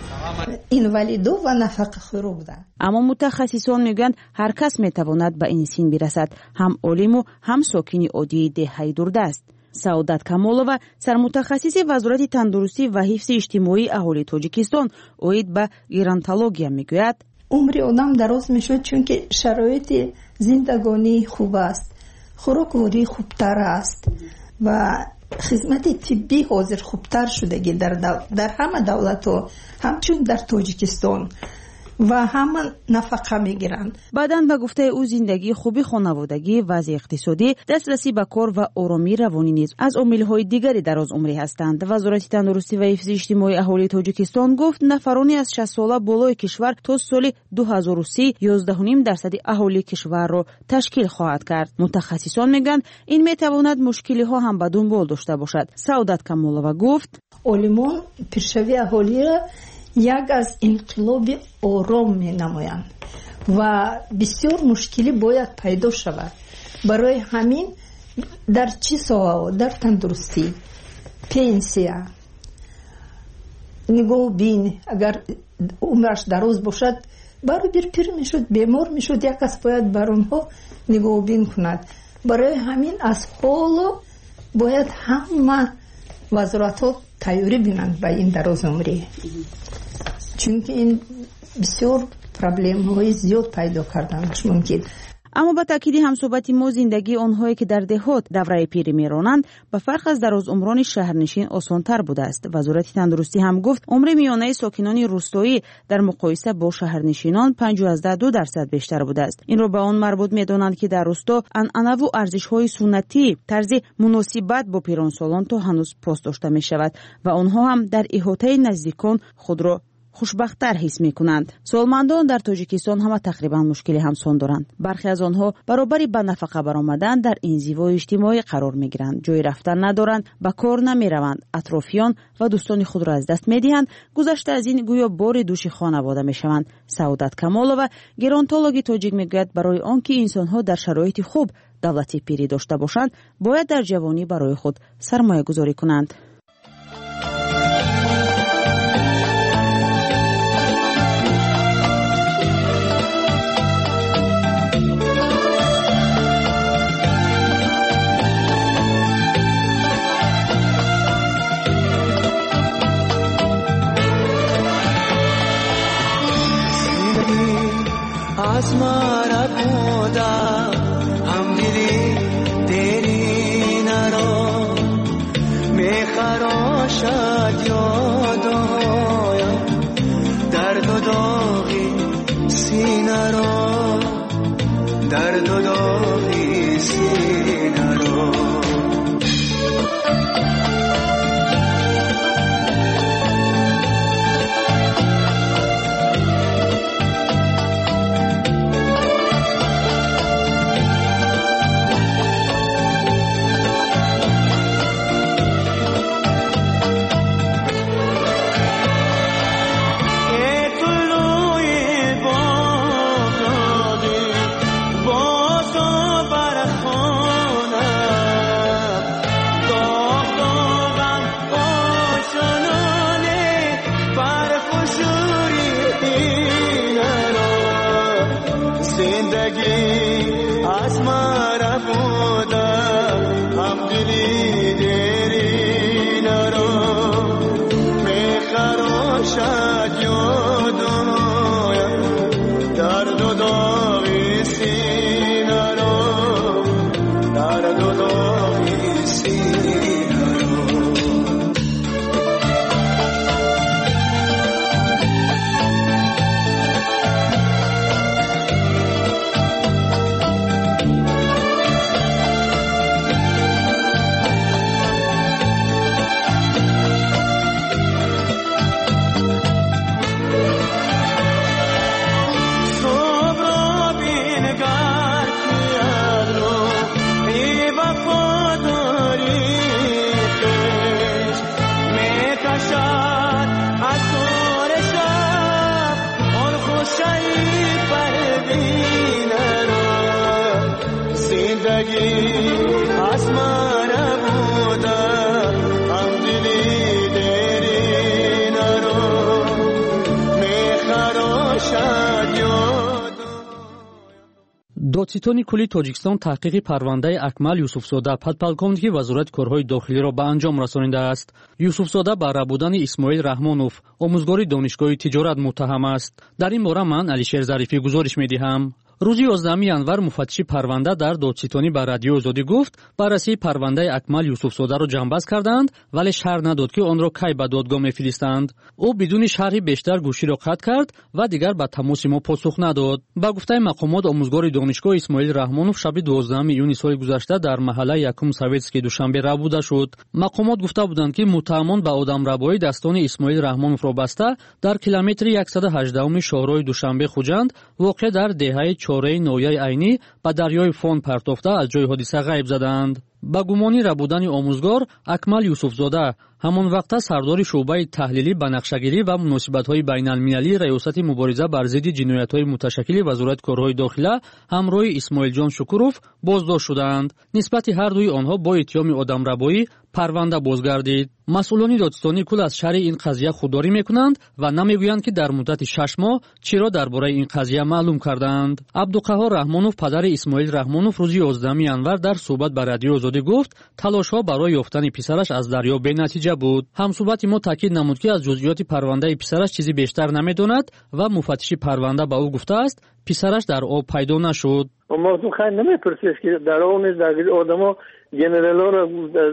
اینوالیدو و نفقه خورو بودن. اما متخصصان میگویند هر کس میتواند به این سن برسد، هم عالم و هم ساکنی عادی دههای دوردست. سعادت کمالова سرمتخصص وزارت تندرستی و حفظ اجتماعی اهالی تاجیکستان اوید به گرانتولوژیا میگوید عمر آدم دراز میشود چون که شرایط زندگانی خوب است، خوراک خوبتر است و خدمت طبی حاضر خوبتر شده در دو... در همه دولت و همچون در تاجیکستان و همه نفقه میگیرند. بعداً به گفته او زندگی خوبی خانوادگی وضع اقتصادی دسترسی به کار و آرامی روانی نیز از عامل‌های دیگری درازعمری هستند. وزارت تندرستی و حفظ اجتماعی اهالی تاجیکستان گفت نفرانی از شصت ساله بالای کشور تا سال دو هزار و سی یازده و نیم درصد اهالی کشور را تشکیل خواهد کرد. متخصصان میگویند این میتواند مشکلی ها هم به دنبال داشته باشد. سعادت کمالова گفت عالمان پیشروی اهالی را یک از انقلاب آرام می نمایند و بسیار مشکلی باید پیدا شود. برای همین در چی ساحه در تندرستی، پنسیا، نگاه بین اگر عمرش دراز باشد برای بیر پیر می شد بیمار می شد یک از باید بر اونها نگاه بین کند. برای همین از حال باید همه وزارت ها تیاری بینند به این دراز عمری چون که این بسیار پرابلم های زیاد پیدا کردنش ممکن. اما با تاکید همصحبت ما زندگی آنهایی که در دهات دوره پیری میرانند به فرق از درازعمران شهرنشین آسانتر بوده است. وزارت تندرستی هم گفت عمر میانه ساکنان روستایی در مقایسه با شهرنشینان پنجاه و دو درصد بیشتر بوده است. این را به آن مربوط میدانند که در روستا عنعنه و ارزش‌های سنتی طرز مناسبت با پیرانسالان تا هنوز پاس داشته می شود و آنها هم در احاطه نزدیکان خود را خوشبخت‌تر حس می‌کنند. سالمندان در تاجیکستان همه تقریبا مشکلی همسان دارند. برخی از آنها برابری به نفقه برآمدن در انزوا اجتماعی قرار می‌گیرند. جای رفتن ندارند، به کار نمی‌روند، اطرافیان و دوستان خود را از دست می‌دهند. گذشته از این گویا بار دوش خانواده می‌شوند. سعادت کمالova گرانتولوژی تاجیک می‌گوید برای آنکه انسان‌ها در شرایط خوب دولتی پیری داشته باشند، باید در جوانی برای خود سرمایه‌گذاری کنند. आसमां खोदा हम दिली तेरी नरो मैं खरोशात यादो दर्द दोगी सीनरो दर्द दोगी सीनरो زندگی از ما رفوده هم دلی دیری نرو میخراشد یادم درد و داغی سینه رو درد و داغی سینه رو از من بوده هم دلی دیری نرو میخراشد یاد. دادستانی کلی تاجیکستان تحقیق پرونده اکمل یوسفزاده подполковники وزارت کارهای داخلی را به انجام رسانیده است. یوسفزاده به ربودن اسماعیل رحمانوف آموزگار دانشگاه تجارت متهم است. در این باره من علیشیر ظریفی گزارش می‌دهم. روز یازدهم январ مفتش پرونده در دادستانی به رادیو آزادی گفت بررسی پرونده اکمل یوسفزاده را جنببست کردند ولی شرح نداد که آن را کی به دادگاه می‌فرستند. او بدون شرحی بیشتر گوشی را قطع کرد و دیگر به تماس ما پاسخ نداد. با گفته مقامات آموزگار دانشگاه اسماعیل رحمانوف شب دوازدهم июни سال گذشته در محله یکم سویتسکی دوشنبه ربوده شد. مقامات گفته بودند که متهمان به آدمربایی دستان اسماعیل رحمانوف را بسته در کیلومتر صد و هجده شاهراه دوشنبه خوجند واقع در دهه چهاره نویای عینی به دریای فون پرتافته از جای حادثه غیب زدند. با گمانی ربودن آموزگار اکمل یوسفزاده همان وقت سردار شعبه تحلیلی بنقشگیری و مناسبت‌های بین‌المللی ریاست مبارزه بر ضد جنایت‌های متشکل وزارت کارهای داخله همراه اسماعیل جان شکوروف بازداشت شدند. نسبت هر دوی آنها با اتهام آدمربایی پرونده بازگردید. مسئولان دادستانی کل از شرح این قضیه خودداری میکنند و نمیگویند که در مدت شش ماه چرا درباره این قضیه معلوم کردند. عبدالقهار رحمانوف پدر اسماعیل رحمانوف روز یازدهم январ در صحبت با رادیو آزادی گفت تلاش‌ها برای یافتن پسرش از دریا بی‌نتیجه بود. همصحبت ما تاکید نمود که از جزئیات پرونده پسرش چیزی بیشتر نمیداند و مفتش پرونده به او گفته است پسرش در آب پیدا نشد. ما تو خیلی نمیپرسید که در اون از آدما جنرالا رو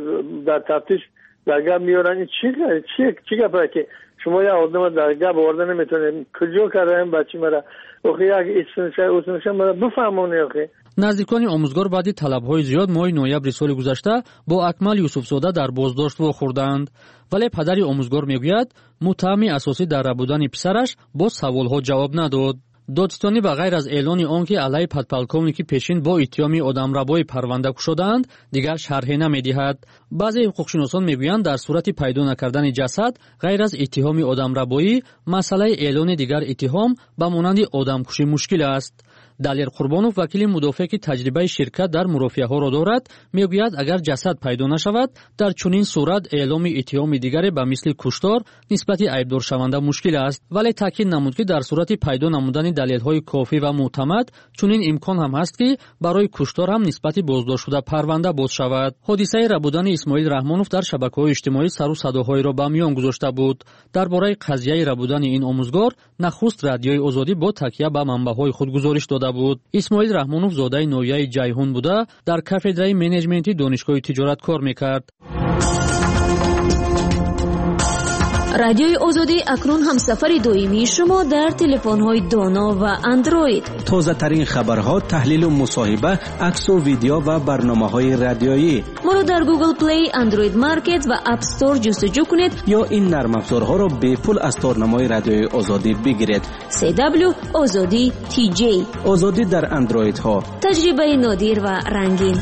در تفتیش در گپ میارن این چی چی چی گپه که شما یا آدم در گپ آورده نمیتونه کجا کردن بچی مرا اخی اگه اسنشه اسنشه مرا بفهمونه اخی. نزدیکان آموزگار بعد طلب‌های زیاد ماه نوامبر سال گذشته با اکمل یوسفزاده در بازداشت واخوردند ولی پدر آموزگار میگوید متهم اساسی در ربودن پسرش با سوال‌ها جواب نداد. دادستانی به غیر از اعلان آنکه علیه подполковники پیشین با اتهام آدمربایی پرونده شدند دیگر شرحی نمیدهد. بعضی حقوقشناسان میگویند در صورت پیدا نکردن جسد غیر از اتهام آدمربایی مسئله اعلان دیگر اتهام به مانند آدمکشی مشکل است. دلیر قربانوف وکیل مدافع که تجربه شرکت در مرافعه‌ها را دارد میگوید اگر جسد پیدا نشود در چنین صورت اعلام اتهام دیگری به مثل کشتار نسبت عیبدار شونده مشکل است ولی تاکید نمود که در صورت پیدا نمودن دلیل‌های کافی و معتمد چنین امکان هم هست که برای کشتار هم نسبت بازداشت شده پرونده باز شود. حادثه ربودن اسماعیل رحمانوف در شبکه‌های اجتماعی سر و صداهایی را به میان گذاشته بود. درباره قضیه ربودن این آموزگار نخست رادیوی آزادی با تکیه به منبع‌های خود گزارش داده بود. اسماعیل رحمانوف زاده نویای جیهون بوده در کافدرای منیجمنتی دانشگاه تجارت کار میکرد. رادیوی آزادی اکنون همسفر دائمی شما در تلفن‌های دانا و اندروید. تازه ترین خبرها، تحلیل و مصاحبه، عکس و ویدیو و برنامه‌های رادیویی. ما را در گوگل پلی، اندروید مارکت و اپ استور جستجو کنید یا این نرم افزارها را به پول از تارنمای رادیوی آزادی بگیرید. سی دبلیو آزادی تی جی. آزادی در اندروید ها. تجربه نادر و رنگین.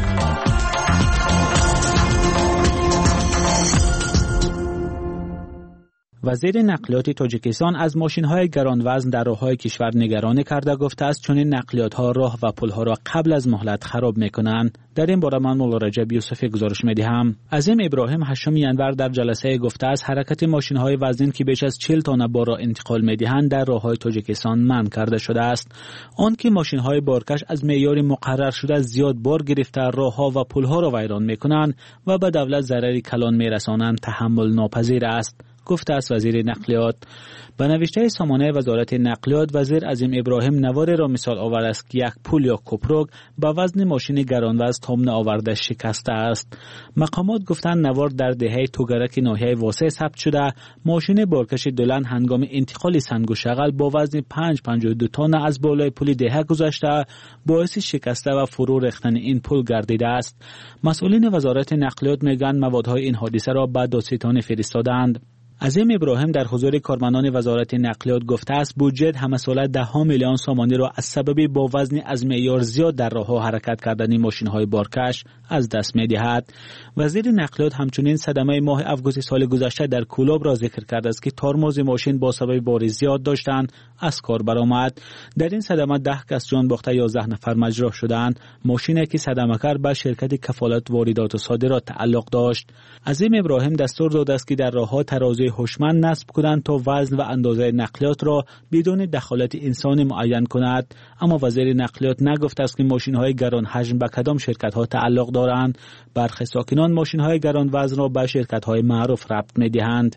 وزیر نقلیات تاجیکستان از ماشین‌های گرانوزن در راه‌های کشور نگرانی کرده گفته است چون این نقلیات‌ها راه و پل‌ها را قبل از مهلت خراب می‌کنند. در این باره من مولا رجب یوسفی گزارش می‌دهم. عظیم ابراهیم هشتم ینور در جلسه گفته است حرکت ماشین‌های وزن که بیش از چهل تن بار را انتقال می‌دهند در راه‌های تاجیکستان منع کرده شده است. آن که ماشین‌های بارکش از معیار مقرر شده زیاد بار گرفته راه‌ها و پل‌ها را ویران می‌کنند و به دولت ضرری کلان می‌رسانند تحمل ناپذیر است. گفته است وزیر نقلیات. به نوشته سامانه وزارت نقلیات وزیر عظیم ابراهیم نواری را مثال آورد است که یک پل یا کوپروگ با وزن ماشین گرانوزن تمن آورده شکسته است. مقامات گفتند نوار در دهه توگرک ناحیه واسه ثبت شده. ماشین بارکش دولن هنگام انتقال سنگ و شغل با وزن پنج و پنجاه و دو تن از بالای پل دهه گذشته باعث شکسته و فرو ریختن این پل گردیده است. مسئولین وزارت نقلیات میگن موادهای این حادثه را به دادستان فرستادند. عظیم ابراهیم در حضور کارمندان وزارت نقلیات گفته است بودجه همه ساله ده ها میلیون سامانی را از سبب با وزن از معیار زیاد در راه‌ها حرکت کردن ماشین‌های بارکش از دست می‌دهد. وزیر نقلیات همچنین صدمه ماه آگوست سال گذشته در کولاب را ذکر کرده است که ترمز ماشین با سبب بار زیاد داشتند از کار برآمد. در این صدمه ده کس جان باخته یازده نفر مجروح شدند. ماشینی که صدمه کرد به شرکت کفالت واردات و صادرات تعلق داشت. عظیم ابراهیم دستور داده است که در راه‌ها ترازوی هوشمند نصب کنند تا وزن و اندازه نقلیات را بدون دخالت انسانی معین کند. اما وزیر نقلیات نگفته است که ماشین‌های گران حجم به کدام شرکت‌ها تعلق دارند. برخی ساکنان ماشین‌های گران وزن را به شرکت‌های معروف ربط می‌دهند.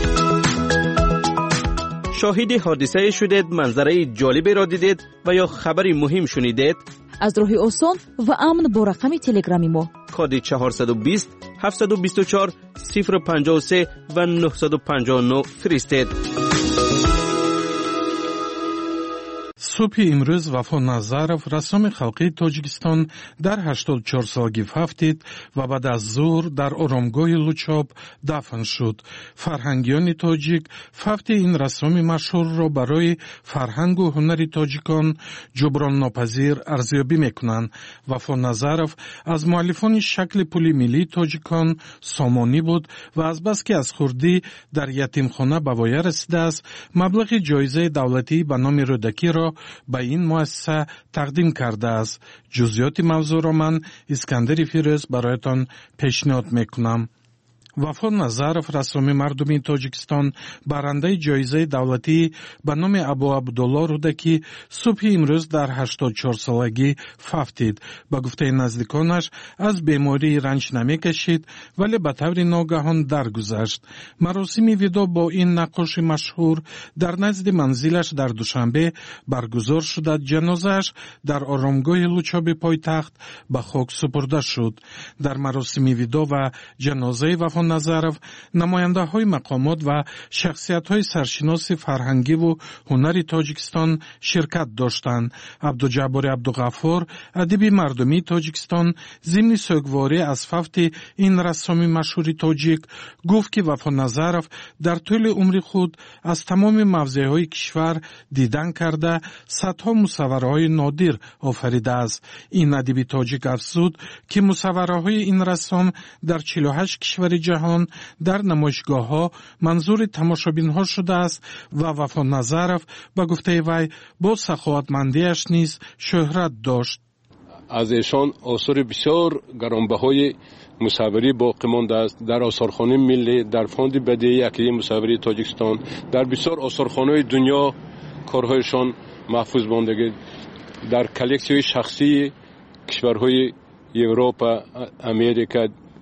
شاهد حادثه شدید، منظره جالبی را دیدید و یا خبری مهم شنیدید؟ از راه آسان و امن با رقم تلگرامی ما کد چهارصد و بیست هفتصد و بیست و چهار صفر و پنجاه و سه و نهصد و پنجاه و نه فرستید. صبح امروز وفا نظرов رسام خلقی تاجیکستان در هشتاد و چهار سالگی وفاتید و بعد از ظهر در آرامگاه لوچاب دفن شد. فرهنگیان تاجیک وفات این رسام مشهور را برای فرهنگ و هنر تاجیکان جبران ناپذیر ارزیابی میکنند. وفا نظرов از مؤلفان شکل پل ملی تاجیکان سامانی بود و از بس که از خردی در یتیمخانه به وای رسیده است مبلغ جایزه دولتی به نام رودکی را به این مؤسسه تقدیم کرده است. جزئیات موضوع را من اسکندر فیروز برایتان پیشنهاد میکنم. وفا نظرов رسام مردمی تاجیکستان برنده جایزه دولتی به نام ابو عبدالله رودکی صبح امروز در هشتاد و چهار سالگی وفاتید. به گفته نزدیکانش از بیماری رنج نمیکشید ولی به طور ناگهان درگذشت. مراسم ودا با این نقاش مشهور در نزد منزلش در دوشنبه برگزار شد. جنازه‌اش در آرامگاه لوچاب پایتخت به خاک سپرده شد. در مراسم ودا و جنازه وفا نظرов نماینده های مقامات و شخصیت های سرشناس فرهنگی و هنری تاجیکستان شرکت داشتند. عبدالجبار عبدالغفار ادیب مردمی تاجیکستان ضمن سوگواری از فوت این رسام مشهور تاجیک گفت که وفا نظرов در طول عمر خود از تمام موضع های کشور دیدن کرده صدها مصوره های نادر آفریده است. این ادیب تاجیک افزود که مصوره های این رسام در چهل و هشت کشور جهان در نمایشگاه ها منظور تماشابین ها شده است و وفا نظرов به گفته وی با سخاوتمندیش نیز شهرت داشت. از ایشان آثار بسیار گرانبهای مصوری باقی مانده است. در آثارخانه ملی، در فاند بدیعی اکادمی مصوری تاجیکستان، در بسیار آثارخانه‌های دنیا کارهایشان محفوظ مانده. در کلکسی‌های شخصی کشورهای اروپا، امریکا.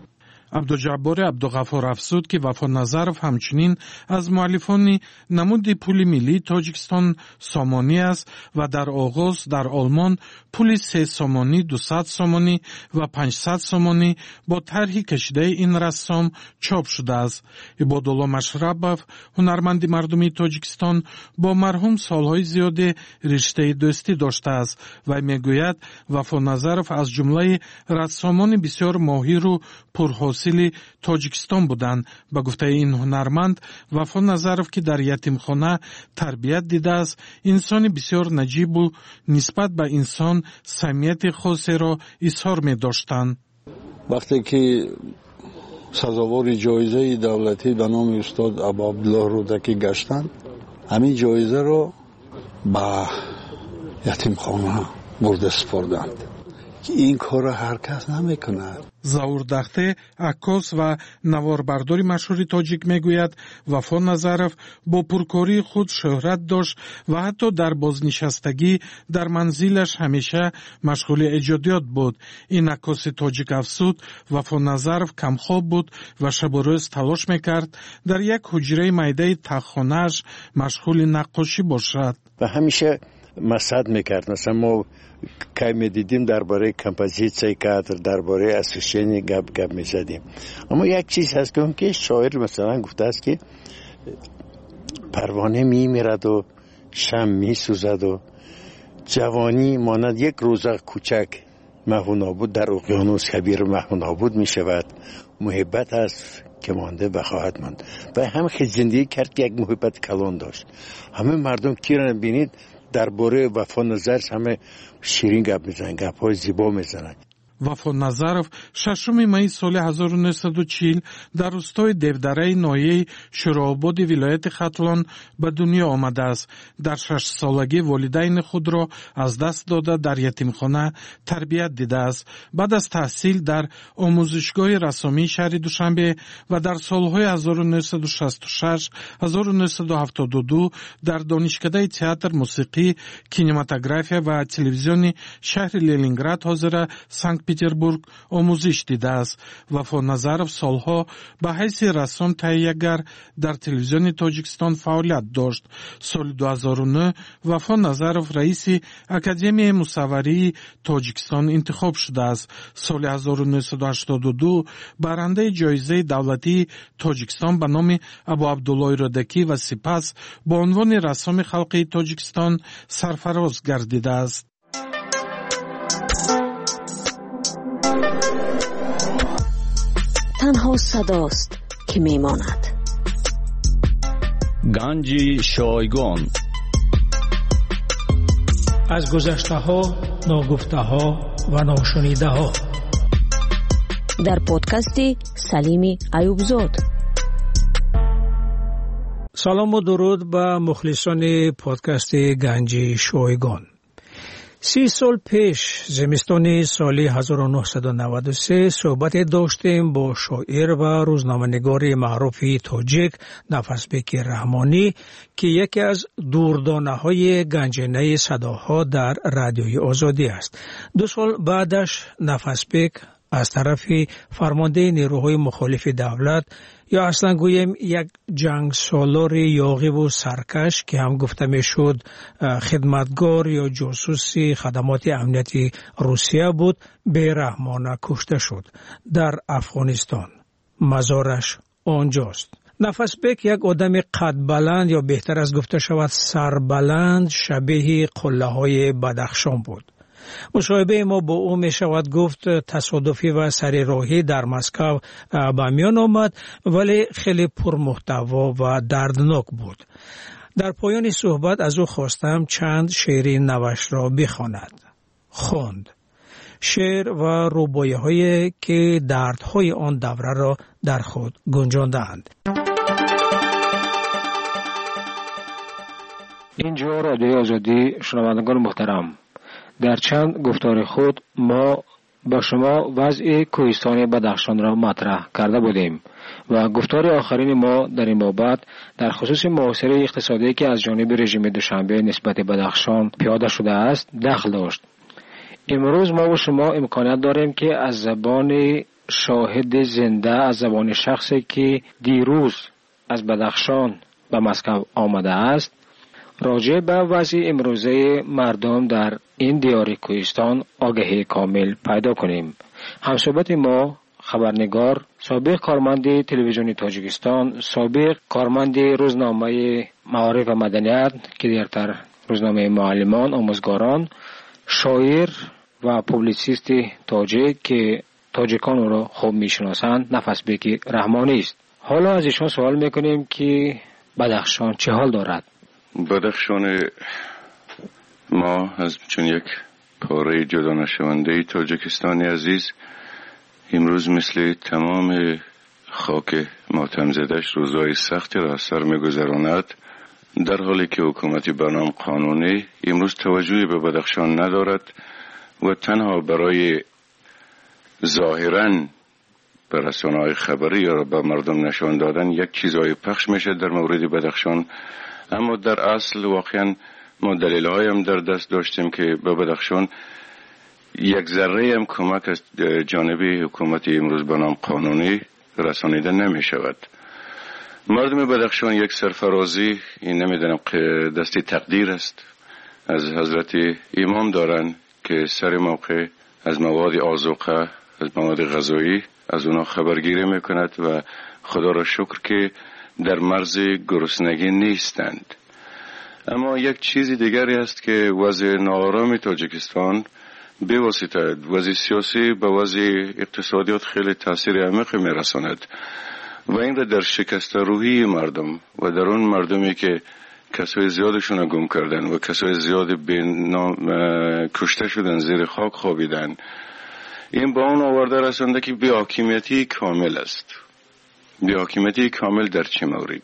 عبدالجبار عبدالغفار افزود که وفا نظرов همچنین از مؤلفان نمود پل ملی تاجیکستان سامانی است و در آغاز در آلمان پل سه سامانی، دویست سامانی و پانصد سامانی با طرح کشیده این رسام چاپ شده است. عبادالله مشربов هنرمند مردمی تاجیکستان با مرحوم سالهای زیاده رشته دوستی داشته است و میگوید وفا نظرов از جمله رسامان بسیار ماهر و پرحاصل تاجیکستان بودند. به گفته این هنرمند وفا نظرов که در یتیمخانه تربیت دیده است انسان بسیار نجیب و نسبت به انسان صمیمیت خاصی را اظهار می داشتند. وقتی که سزاوار جایزه دولتی به نام استاد ابا عبدالله رودکی گشتند، همین جایزه رو به یتیمخانه برده سپردند. این کار هر کس نمیکند. زаур дахте аккос ва наворбардори машҳури тоҷик мегӯяд Вафо Назаров бо пуркории худ шӯҳрат дошт ва ҳатто дар бознишастагӣ дар манзилаш ҳамеша машғули эҷодиёт буд. ин аккоси тоҷикафсуд Вафо Назаров камхоб буд ва шабу рӯз талош мекард дар як ҳуҷраи майдаи таххонааш машғули наққошӣ бошад. ва ҳамеша масад мекард. масалан мо кай медидим дарбораи композитсияи кадр, дарбораи освещение гап гап мезадим. аммо як чиз ҳаст ки шоир масалан гуфтааст ки парвоне мемираду шам месӯзаду ҷавонӣ монанд як рӯза кӯчак маҳвунобуд дар уқёнус кабир маҳвунобуд мешавад. муҳиббат аст ки монда ба хоҳад монд. ва ҳам хел зиндагӣ кард ки як муҳиббати калон дошт. ҳама мардум кира бинед дар бораи Вафо Назаров ҳама ширин гап мезананд, гапҳои зибо мезананд. Вафо Назаров шашуми майи соли ҳазору нӯҳсаду чил дар рӯстои Девдараи ноҳияи Шӯроободи вилояти Хатлон ба дунё омадааст. дар шашсолагӣ волидайни худро аз даст дода дар ятимхона тарбият дидааст. баъд аз таҳсил дар омӯзишгоҳи рассомии шаҳри Душанбе ва дар солҳои ҳазору нӯҳсаду шасту шаш - ҳазору нӯҳсаду ҳафтоду ду дар донишкадаи театр, мусиқӣ, кинематография ва телевизиони шаҳри Ленинград ҳозира Санкт Петербург омӯзиш дидааст. Вафо Назаров солҳо ба ҳайси рассом таҳиягар дар телевизиони Тоҷикистон фаъолият дошт. соли ду ҳазору нӯҳ Вафо Назаров раиси Академияи мусавварии Тоҷикистон интихоб шудааст. соли ҳазору нӯҳсаду ҳаштоду ду барандаи ҷоизаи давлатии Тоҷикистон ба номи Абу Абдуллои Рӯдакӣ ва сипас бо унвони рассоми халқии Тоҷикистон сарфароз гардидааст. تنها صداست که میماند. گنج شایگان از گذشته ها، ناگفته ها و ناشنیده ها. در پادکست سلیم ایوبزاد. سلام و درود به مخلصان پادکست گنج شایگان. سی سال پیش زمستان سالی هزار و نهصد و نود و سه صحبت داشتیم با شاعر و روزنامه‌نگار معروف تاجیک نفسبک رحمانی که یکی از دوردانه‌های گنجینه صداها در رادیوی آزادی است. دو سال بعدش نفسبک از طرف فرمانده نیروهای مخالف دولت یا اصلا گویم یک جنگ سالار یاغی و سرکش که هم گفته میشد خدمتگار یا جاسوس خدمات امنیتی روسیه بود بی‌رحمانه کشته شد در افغانستان. مزارش آنجاست. نفسبک یک آدم قد بلند یا بهتر از گفته شود سربلند شبیه قله های بدخشان بود. مصاحبه ما با او می شود گفت تصادفی و سری راهی در مسکو به میان آمد ولی خیلی پرمحتوا و دردناک بود. در پایان صحبت از او خواستم چند شعری نوش را بخواند. خواند. شعر و رباعی‌هایی که دردهای آن دوره را در خود گنجاندند. اینجا رادیوی آزادی، شنوندگان محترم، در چند گفتار خود ما با شما وضع کوهستان بدخشان را مطرح کرده بودیم و گفتار آخرین ما در این بابت در خصوص محاصره اقتصادی که از جانب رژیم دوشنبه نسبت بدخشان پیاده شده است دخل داشت. امروز ما و شما امکانیت داریم که از زبان شاهد زنده، از زبان شخصی که دیروز از بدخشان به مسکو آمده است، راجع به وضع امروزه مردم در این دیار کوهستان آگاهی کامل پیدا کنیم. همصحبت ما خبرنگار، سابق کارمند تلویزیون تاجیکستان، سابق کارمند روزنامه معارف و مدنیت که دیرتر روزنامه معلمان آموزگاران، شاعر و پوبلیسیست تاجیک که تاجیکان او را خوب میشناسند، نفسبک رحمانی است. حالا از ایشان سوال میکنیم که بدخشان چه حال دارد؟ بدخشان ما از چون یک پاره جدا نشونده تاجیکستانی عزیز امروز مثل تمام خاک ماتم زدش روزهای سختی را سر می‌گذراند، در حالی که حکومت به نام قانونی امروز توجهی به بدخشان ندارد و تنها برای ظاهراً به رسانه‌های خبری یا به مردم نشان دادن یک چیزهای پخش میشه در مورد بدخشان، اما در اصل واقعاً ما دلیل‌های هم در دست داشتیم که به بدخشان یک ذره هم کمک از جانب حکومت امروز به نام قانونی رسانیده نمی شود. مردم بدخشان یک سرفرازی، این نمیدونم که دستی تقدیر است، از حضرت امام دارن که سر موقع از مواد آذوقه، از مواد غذایی از اونا خبرگیری میکند و خدا را شکر که در مرز گرسنگی نیستند. اما یک چیز دیگری است که وضع ناآرام تاجیکستان به واسطه وضع سیاسی به وضع اقتصادیات خیلی تاثیر عمیق میرساند و این را در شکست روحی مردم و در اون مردمی که کسای زیادشون را گم کردن و کسای زیاد به نام کشته شدن، زیر خاک خوابیدن، این با اون آورده رسانده که بی حاکمیتی کامل است. بی حاکمیتی کامل در چه مورد؟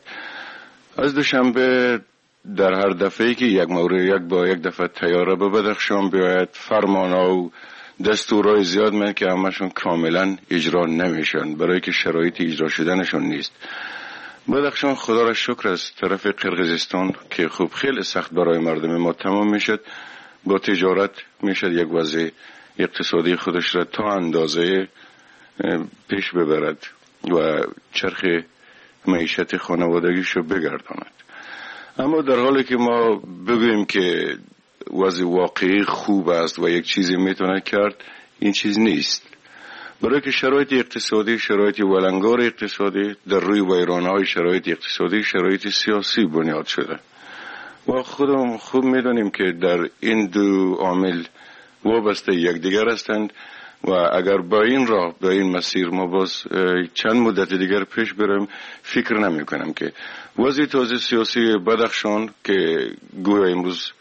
از دوشنبه در هر دفعه که یک مورد یک با یک دفعه تیاره به بدخشان بیاید، فرمانها و دستورهای زیاد من که همشون کاملا اجرا نمیشن برای که شرایط اجرا شدنشون نیست. بدخشان خدا را شکر از طرف قرقیزستان که خوب خیلی سخت برای مردم ما تمام میشد، با تجارت میشد یک وضع اقتصادی خودش را تا اندازه پیش ببرد و چرخ معیشت خانوادگیش رو بگرداند. اما در حالی که ما بگوییم که وضع واقعی خوب است و یک چیزی میتونه کرد، این چیز نیست. برای که شرایط اقتصادی، شرایط ولنگار اقتصادی در روی ویرانهای شرایط اقتصادی، شرایط سیاسی بنیاد شده و خودم خوب میدونیم که در این دو عامل وابسته یکدیگر هستند و اگر با این راه با این مسیر ما باز چند مدت دیگر پیش بریم، فکر نمی کنم که وضع تازه سیاسی بدخشان که گویا امروز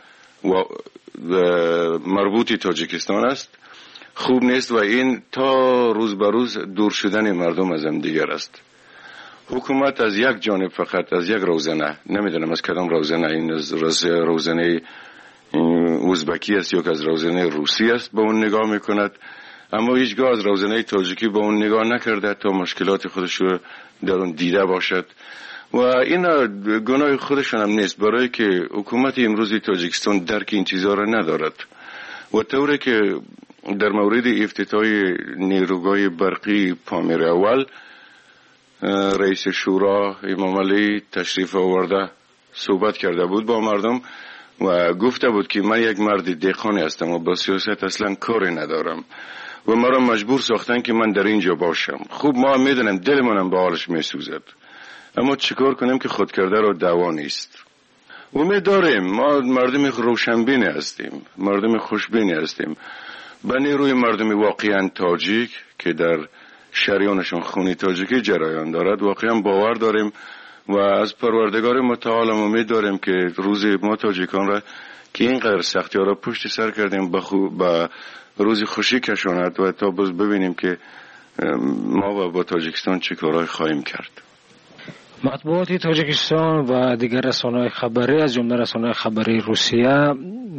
مربوطی تاجیکستان است خوب نیست و این تا روز به روز دور شدن مردم از هم دیگر است. حکومت از یک جانب فقط از یک روزنه، نمیدونم از کدام روزنه، این از روزنه ازبکی است یا که از روزنه روسی است، با اون نگاه میکند، اما هیچگاه از روزنه تاجیکی با اون نگاه نکرده تا مشکلات خودش رو در اون دیده باشد و این گناه خودشان هم نیست، برای که حکومت امروزی تاجیکستان درک این چیزها را ندارد و طوری که در مورد افتتاح نیروگاه برقی پامیر اول رئیس شورا امام علی تشریف آورده صحبت کرده بود با مردم و گفته بود که من یک مرد دهقانی هستم و با سیاست اصلا کاری ندارم و مرا مجبور ساختن که من در اینجا باشم. خوب ما میدونم دلمونم به حالش میسوزد، اما چیکار کنیم که خود کرده را دوا نیست. امید داریم، ما مردم روشنبینی هستیم، مردم خوشبینی هستیم، به نیروی مردم واقعا تاجیک که در شریانشون خونی تاجیکی جریان دارد واقعا باور داریم و از پروردگار متعال امید داریم که روز ما تاجیکان را که اینقدر سختی ها را پشت سر کردیم با روز خوشی کشاند و تا باز ببینیم که ما با تاجیکستان چه کارهای خواهیم کرد. مطبوعات تاجیکستان و دیگر رسانه‌های خبری از جمله رسانه‌های خبری روسیه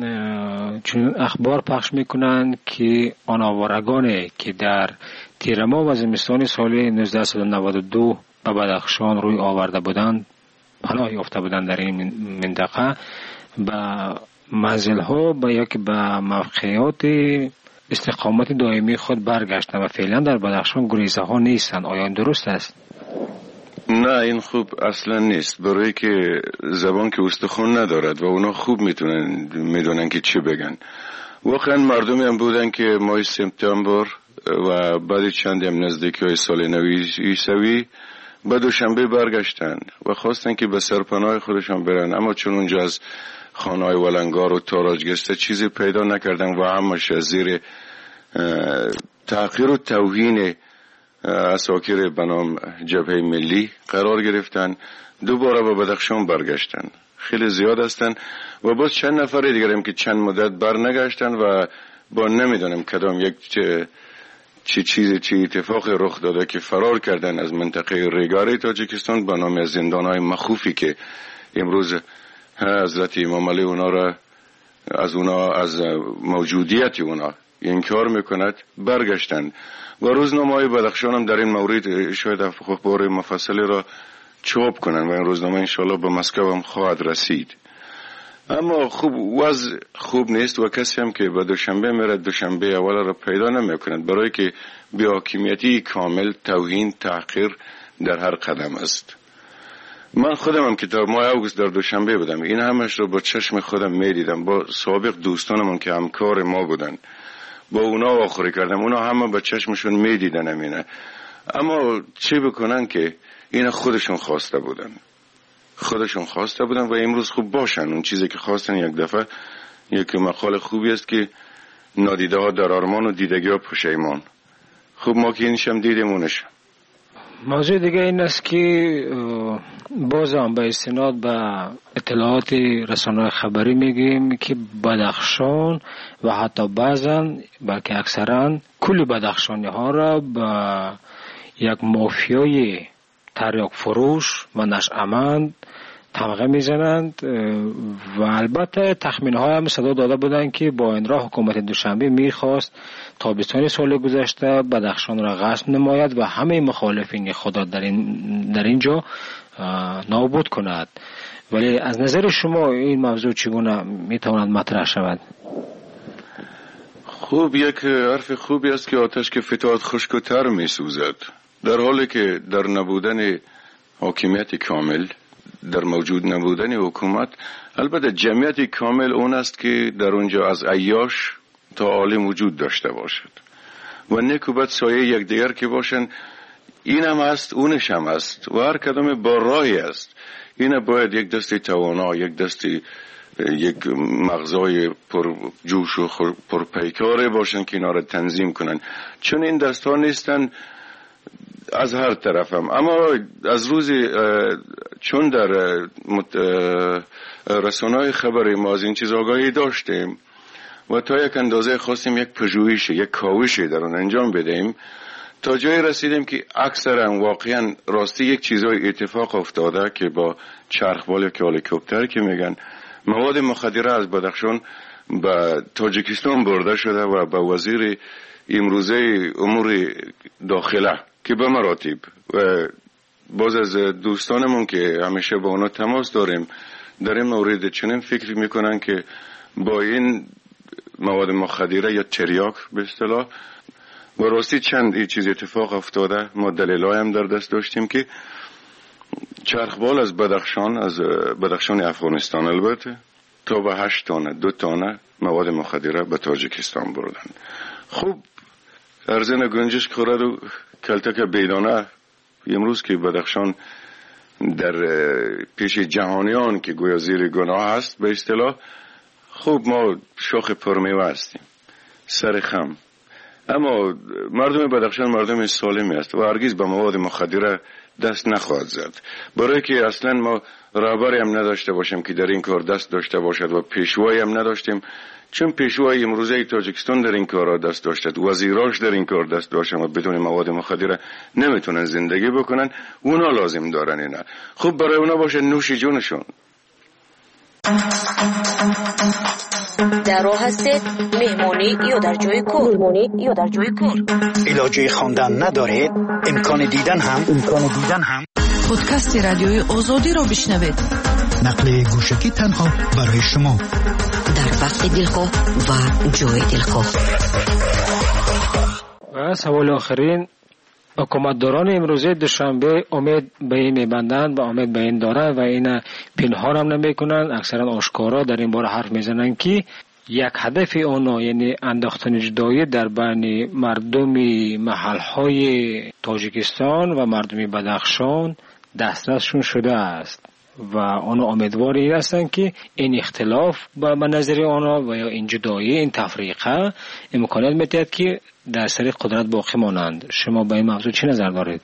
چون اخبار پخش میکنند که آناوارگانی که در تیر ماه و زمستان سال نوزده نود و دو به بدخشان روی آورده بودند، پناه یافته بودند در این منطقه، به منزل‌ها و یا که به موقعیات استقامت دائمی خود برگشتند و فعلا در بدخشان گریزه ها نیستند. آیا این درست است؟ نه، این خوب اصلا نیست، برای که زبان که استخوان ندارد و اونا خوب میتونن میدونن که چی بگن. واقعا مردمی هم بودن که ماه سپتامبر و بعد چند هم نزدیکی های سال نو عیسوی به دوشنبه برگشتن و خواستن که به سرپناه خودشان برن، اما چون اونجا از خانه‌های ولنگار و تاراج گشته چیزی پیدا نکردن و همش زیر تحقیر و توهین اساکر به نام جبهه ملی قرار گرفتن، دوباره به بدخشان برگشتن. خیلی زیاد هستن و باز چند نفر دیگر هم که چند مدت بر نگشتن و با نمیدونم کدام یک چه چیز چه اتفاق رخ داده که فرار کردن از منطقه ریگاری تاجیکستان به نام زندانهای مخوفی که امروز حضرت امام علی اونا را از اونا از موجودیت اونا انکار میکند برگشتند. و روزنامه های بدخشان هم در این مورد شاید اخبار مفصلی را چاپ کنند و این روزنامه انشاءالله به مسکو هم خواهد رسید. اما خوب وضع خوب نیست و کسی هم که به دوشنبه میره دوشنبه اول را پیدا نمیکند، برای که بی حاکمیتی کامل، توهین، تحقیر در هر قدم است. من خودم هم که در ماه اوگوست در دوشنبه بودم، این همش رو با چشم خودم میدیدم، با سابق دوستانم که همکار ما بودن با اونا آخری کردم، اونا همه با چشمشون میدیدن همینه. اما چه بکنن که اینا خودشون خواسته بودن خودشون خواسته بودن و امروز خوب باشن اون چیزی که خواستن. یک دفعه یک مقال خوبی است که نادیده ها در آرمان و دیدگی ها پشیمان. خوب ما که اینشم دیدیمونش. موضوع دیگه این است که باز هم به استناد به اطلاعات رسانه‌های خبری میگیم که بدخشان و حتی بعضا بلکه اکثرا کل بدخشانی ها را به یک مافیای تریاک فروش و نشأمند تمغه میزنند و البته تخمین های هم صدا داده بودند که با این راه حکومت دوشنبه میخواست تابستان سال گذشته بدخشان را غصب نماید و همه مخالفین خدا در این در اینجا نابود کند. ولی از نظر شما این موضوع چگونه میتواند مطرح شود؟ خوب یک حرف خوبی است که آتش که فتاد خشک و تر میسوزد، در حالی که در نبودن حاکمیت کامل، در موجود نبودن حکومت، البته جمعیت کامل اون است که در اونجا از عیاش تا عالم وجود داشته باشد و نیکوبت سایه یک دیگر که باشن. این هم است اونش هم است و هر کدام با راهی است. این باید یک دستی توانا، یک دستی یک مغزای پر جوش و پر پیکاره باشن که اینا را تنظیم کنن، چون این دستا نیستن از هر طرف هم. اما از روزی چون در رسانه‌های خبری ما از این چیز آگاهی داشتیم و تا یک اندازه خواستیم یک پژوهش، یک کاوشی در اون انجام بدیم، تا جایی رسیدیم که اکثرا واقعا راستی یک چیزای اتفاق افتاده که با چرخبال که هلیکوپتر که میگن مواد مخدره از بدخشان به تاجیکستان برده شده و به وزیر امروزه امور داخله که به مراتب و باز از دوستانمون که همیشه با اونا تماس داریم در این مورد چنین فکر میکنن که با این مواد مخدره یا تریاک به اصطلاح و راستی چند این چیز اتفاق افتاده. ما دلایل هم در دست داشتیم که چرخبال از بدخشان از بدخشان افغانستان البته تا به هشت تانه دو تانه مواد مخدره به تاجیکستان بردن. خوب ارزن گنجش خورد و کلتک بیدانه امروز که بدخشان در پیش جهانیان که گویا زیر گناه هست به اصطلاح، خوب ما شاخ پرمیوه هستیم سر خم. اما مردم بدخشان مردم سالمی است و هرگز به مواد مخدره دست نخواهد زد، برای که اصلا ما رهبری هم نداشته باشیم که در این کار دست داشته باشد و پیشوایی هم نداشتیم، چون پیشوای امروزه تاجیکستان در این کار دست داشتد، وزیراش در این کار دست داشتن و بدون مواد مخدره نمیتونن زندگی بکنن. اونا لازم دارن اینا. خب برای اونا باشه نوش جونشون. در راه هستید مهمانی یا در جای کار؟ مهمانی یا در جای کار؟ علاجه خواندن ندارید؟ امکان دیدن هم امکان دیدن هم پادکست رادیوی آزادی را بشنوید. نقل گوشکی تنها برای شما در وقت دلخواه و جای دلخواه. و سوال آخرین، حکومتداران امروزه دوشنبه امید به این میبندند و امید به این دارند و این پنهان هم نمیکنند، اکثرا آشکارا در این باره حرف میزنند که یک هدف اونا یعنی انداختن جدایی در بین مردم محلهای تاجیکستان و مردم بدخشان دسترسشون شده است و آنها امیدوار این هستند که این اختلاف به نظر آنها و یا این جدایی، این تفریقه امکانات میتید که در سر قدرت باقی مانند. شما به این موضوع چی نظر دارید؟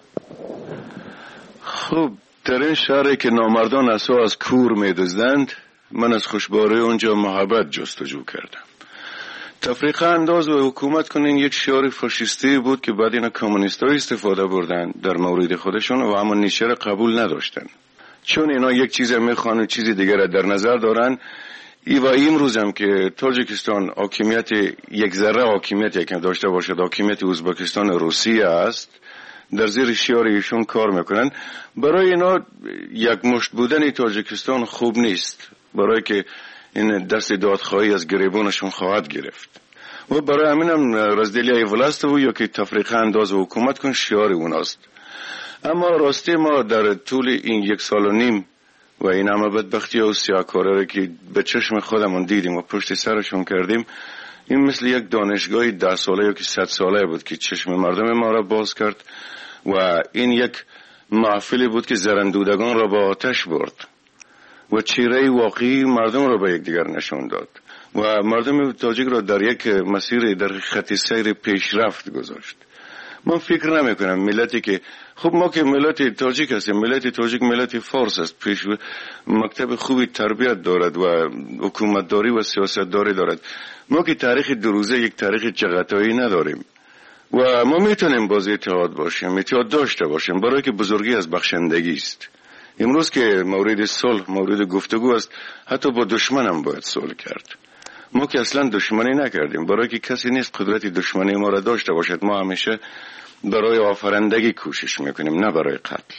خب در این شهری که نامردان اسا از کور میدزدند، من از خوشباری اونجا محبت جستجو کردم. تفریقه انداز و حکومت کنین یک شعار فاشیستی بود که بعد اینا کمونیست‌ها استفاده بردن در مورد خودشون و اما نیچه را قبول نداشتن، چون اینا یک چیز میخوان و چیزی دیگر را در نظر دارن. ای و امروز هم که تاجیکستان حاکمیت یک ذره حاکمیتی که داشته باشد حاکمیت ازبکستان روسیه است، در زیر شعار ایشون کار میکنن. برای اینا یک مشت بودن تاجیکستان خوب نیست، برای که این دست دادخواهی از گریبانشون خواهد گرفت و برای همین هم رزدیلی ولست و یا که تفریقه انداز و حکومت کن شعار اوناست. اما راستی ما در طول این یک سال و نیم و این همه بدبختی و سیاهکاری که به چشم خودمون دیدیم و پشت سرشون کردیم، این مثل یک دانشگاه ده ساله یا که صد ساله بود که چشم مردم ما را باز کرد و این یک محفلی بود که زرندودگان را با آتش برد و چهره واقعی مردم را به یک دیگر نشان داد و مردم تاجیک را در یک مسیر در خط سیر پیشرفت گذاشت. من فکر نمی کنم ملتی که خب ما که ملت تاجیک هستیم، ملت تاجیک ملت فارس است، پیش مکتب خوبی تربیت دارد و حکومتداری و سیاستداری دارد. ما که تاریخ دو روزه یک تاریخ چغتایی نداریم و ما میتونیم باز اتحاد باشیم، اتحاد داشته باشیم، برای که بزرگی از بخشندگی است. امروز که مورد صلح مورد گفتگو است، حتی با دشمن هم باید صلح کرد. ما که اصلا دشمنی نکردیم، برای که کسی نیست قدرت دشمنی ما را داشته باشد. ما همیشه برای آفرندگی کوشش میکنیم، نه برای قتل.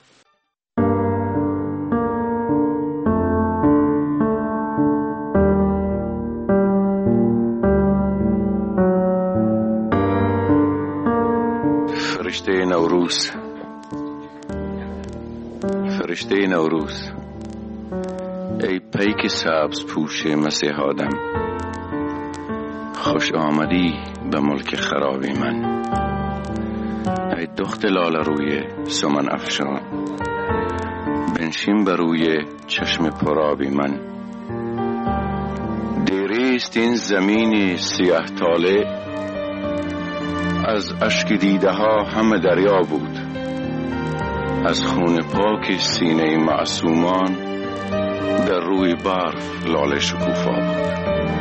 فرشته نوروز، فرشته نوروز، ای پیک سبز پوش مسیح آدم، خوش آمدی به ملک خرابی من. ای دخت لاله روی سمن افشان، بنشین بر روی چشم پرابی من. دیریست این زمین سیاه تاله، از اشک دیده ها همه دریا بود، از خون پاک سینه معصومان در روی برف لاله شکوفا بود.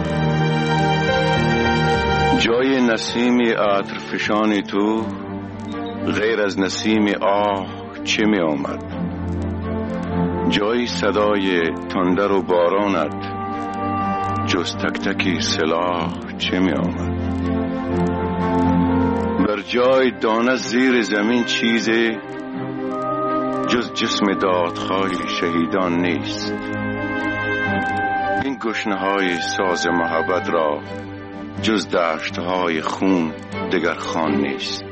جای نسیم عطر فشان تو غیر از نسیم آه چه می آمد؟ جای صدای تندر و بارانت جز تک تکی سلاح چه می آمد؟ بر جای دانه زیر زمین چیزی جز جسم دادخواه شهیدان نیست. این گشنه های ساز محبت را جز دشت های خون دگر خان نیست.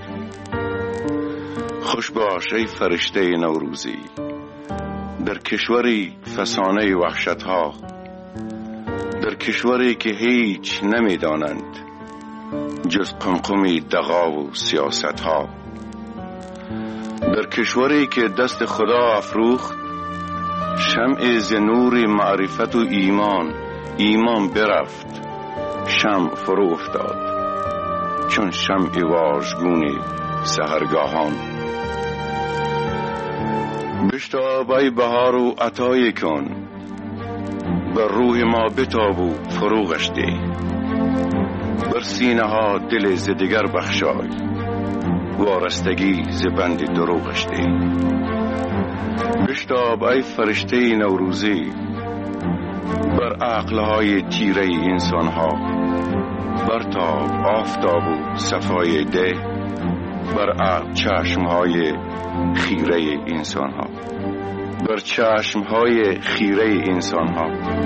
خوش باش ای فرشته نوروزی، در کشوری فسانه وحشت ها، در کشوری که هیچ نمی دانند جز قمقمی دغا و سیاست ها، در کشوری که دست خدا افروخت شمع ز نور معرفت و ایمان، ایمان برفت شمع فرو افتاد چون شمع واژگون سحرگاهان. بشتاب ای بهار و عطای کن، بر روح ما بتاب و فروغش ده، بر سینه ها دل ز دگر بخشای، وارستگی ز بند دروغش ده. بشتاب ای فرشته نوروزی، بر عقلهای تیره انسان ها، برتاب آفتاب و صفای ده، بر چشمهای خیره انسان ها، بر چشمهای خیره انسان ها.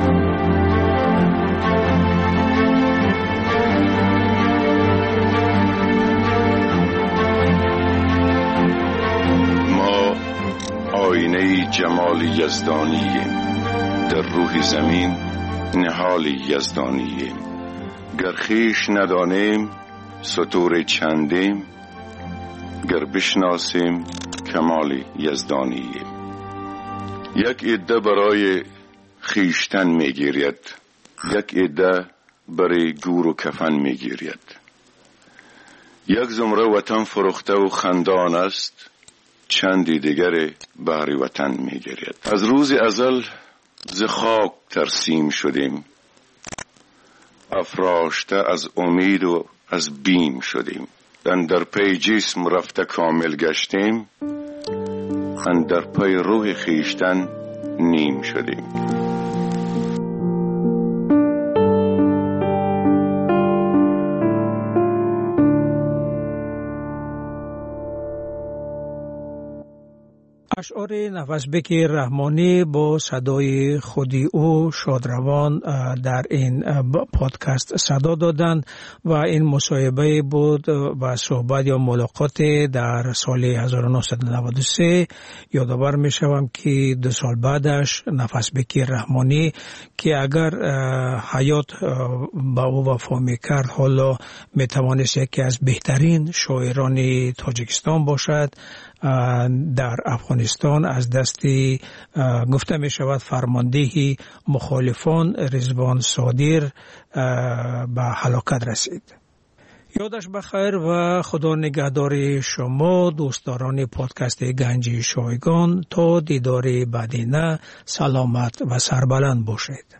ما آینه جمال یزدانییم، در روح زمین نهال یزدانییم. گر خویش ندانیم ستور چندیم، گر بشناسیم کمال یزدانییم. یک عده برای خویشتن میگیرید، یک عده برای گور و کفن میگیرید. یک زمره وطن فروخته و خندان است، چندی دیگر بهر وطن میگیرید. از روز ازل ز خاک ترسیم شدیم، افراشته از امید و از بیم شدیم. اندر پی جسم رفته کامل گشتیم، اندر پی روح خیشتن نیم شدیم. اشعار نفسبک رحمانی با صدای خودی او شادروان در این پادکست صدا دادند و این مصاحبه بود و صحبت یا ملاقات در سال هزار و نهصد و نود و سه. یادآور می شوم که دو سال بعدش نفسبک رحمانی که اگر حیات با او وفا می کرد حالا می توانست یکی از بهترین شاعران تاجیکستان باشد، در افغانستان از دست گفته می شود فرماندهی مخالفان رضوان صادر به هلاکت رسید. یادش بخیر و خدا نگهدار شما دوستداران پادکست گنج شایگان. تا دیدار بعدینه سلامت و سربلند باشید.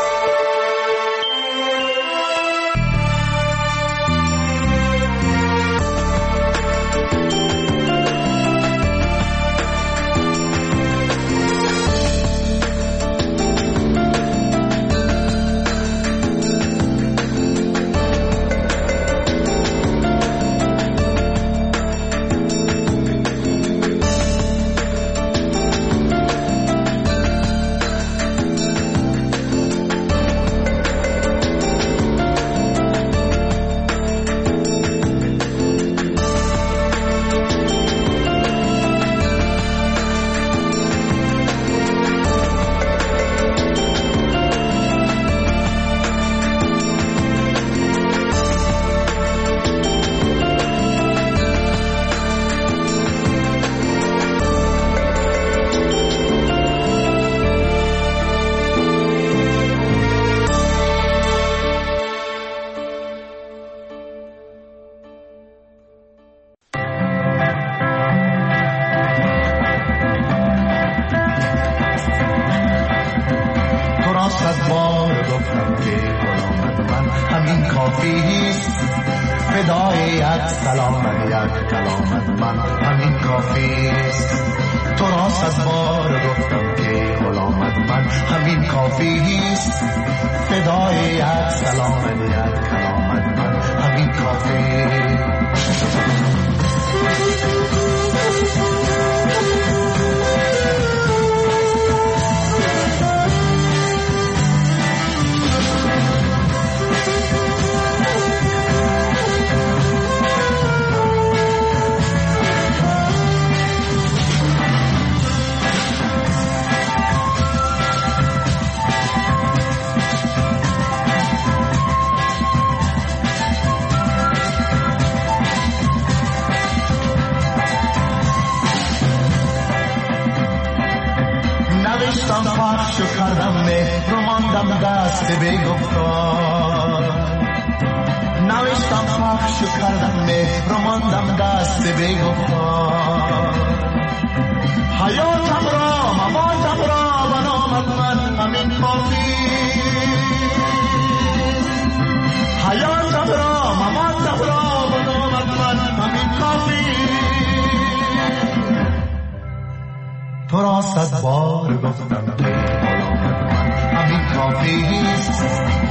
تو را صد بار گفتم که ملامت من همین کافیست،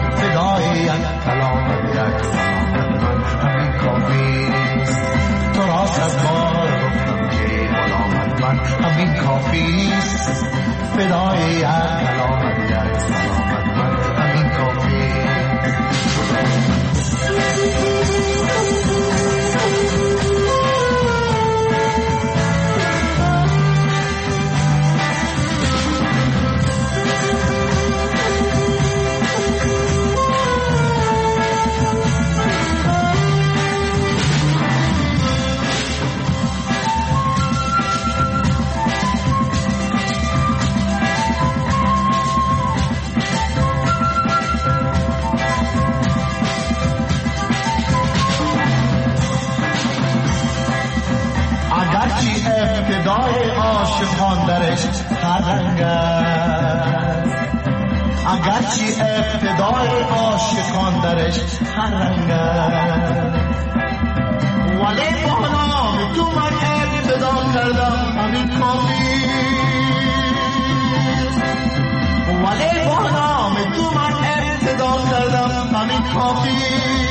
فدای یک کلام یک سلامت من همین کافیست. تو را صد بار گفتم که ملامت من همین کافیست، فدای یک کلام یک سلامت من همین کافیست. ابتدای عاشقان درش هر رنگ است، اگرچه ابتدای عاشقان درش هر رنگ است، ولی با نام تو من ابتدا کردم همین کافی، ولی با نام تو من ابتدا کردم همین کافی.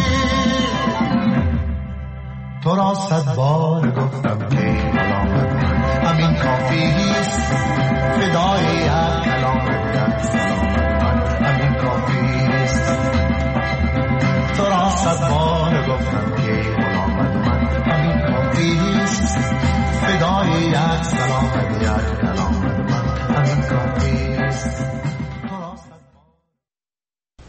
تو را صد بار گفتم که کلامت من همین کافی است، فدای یک کلامت من همین کافی است. تو را صد بار گفتم که کلامت من همین کافی است، فدای یک سلامت یک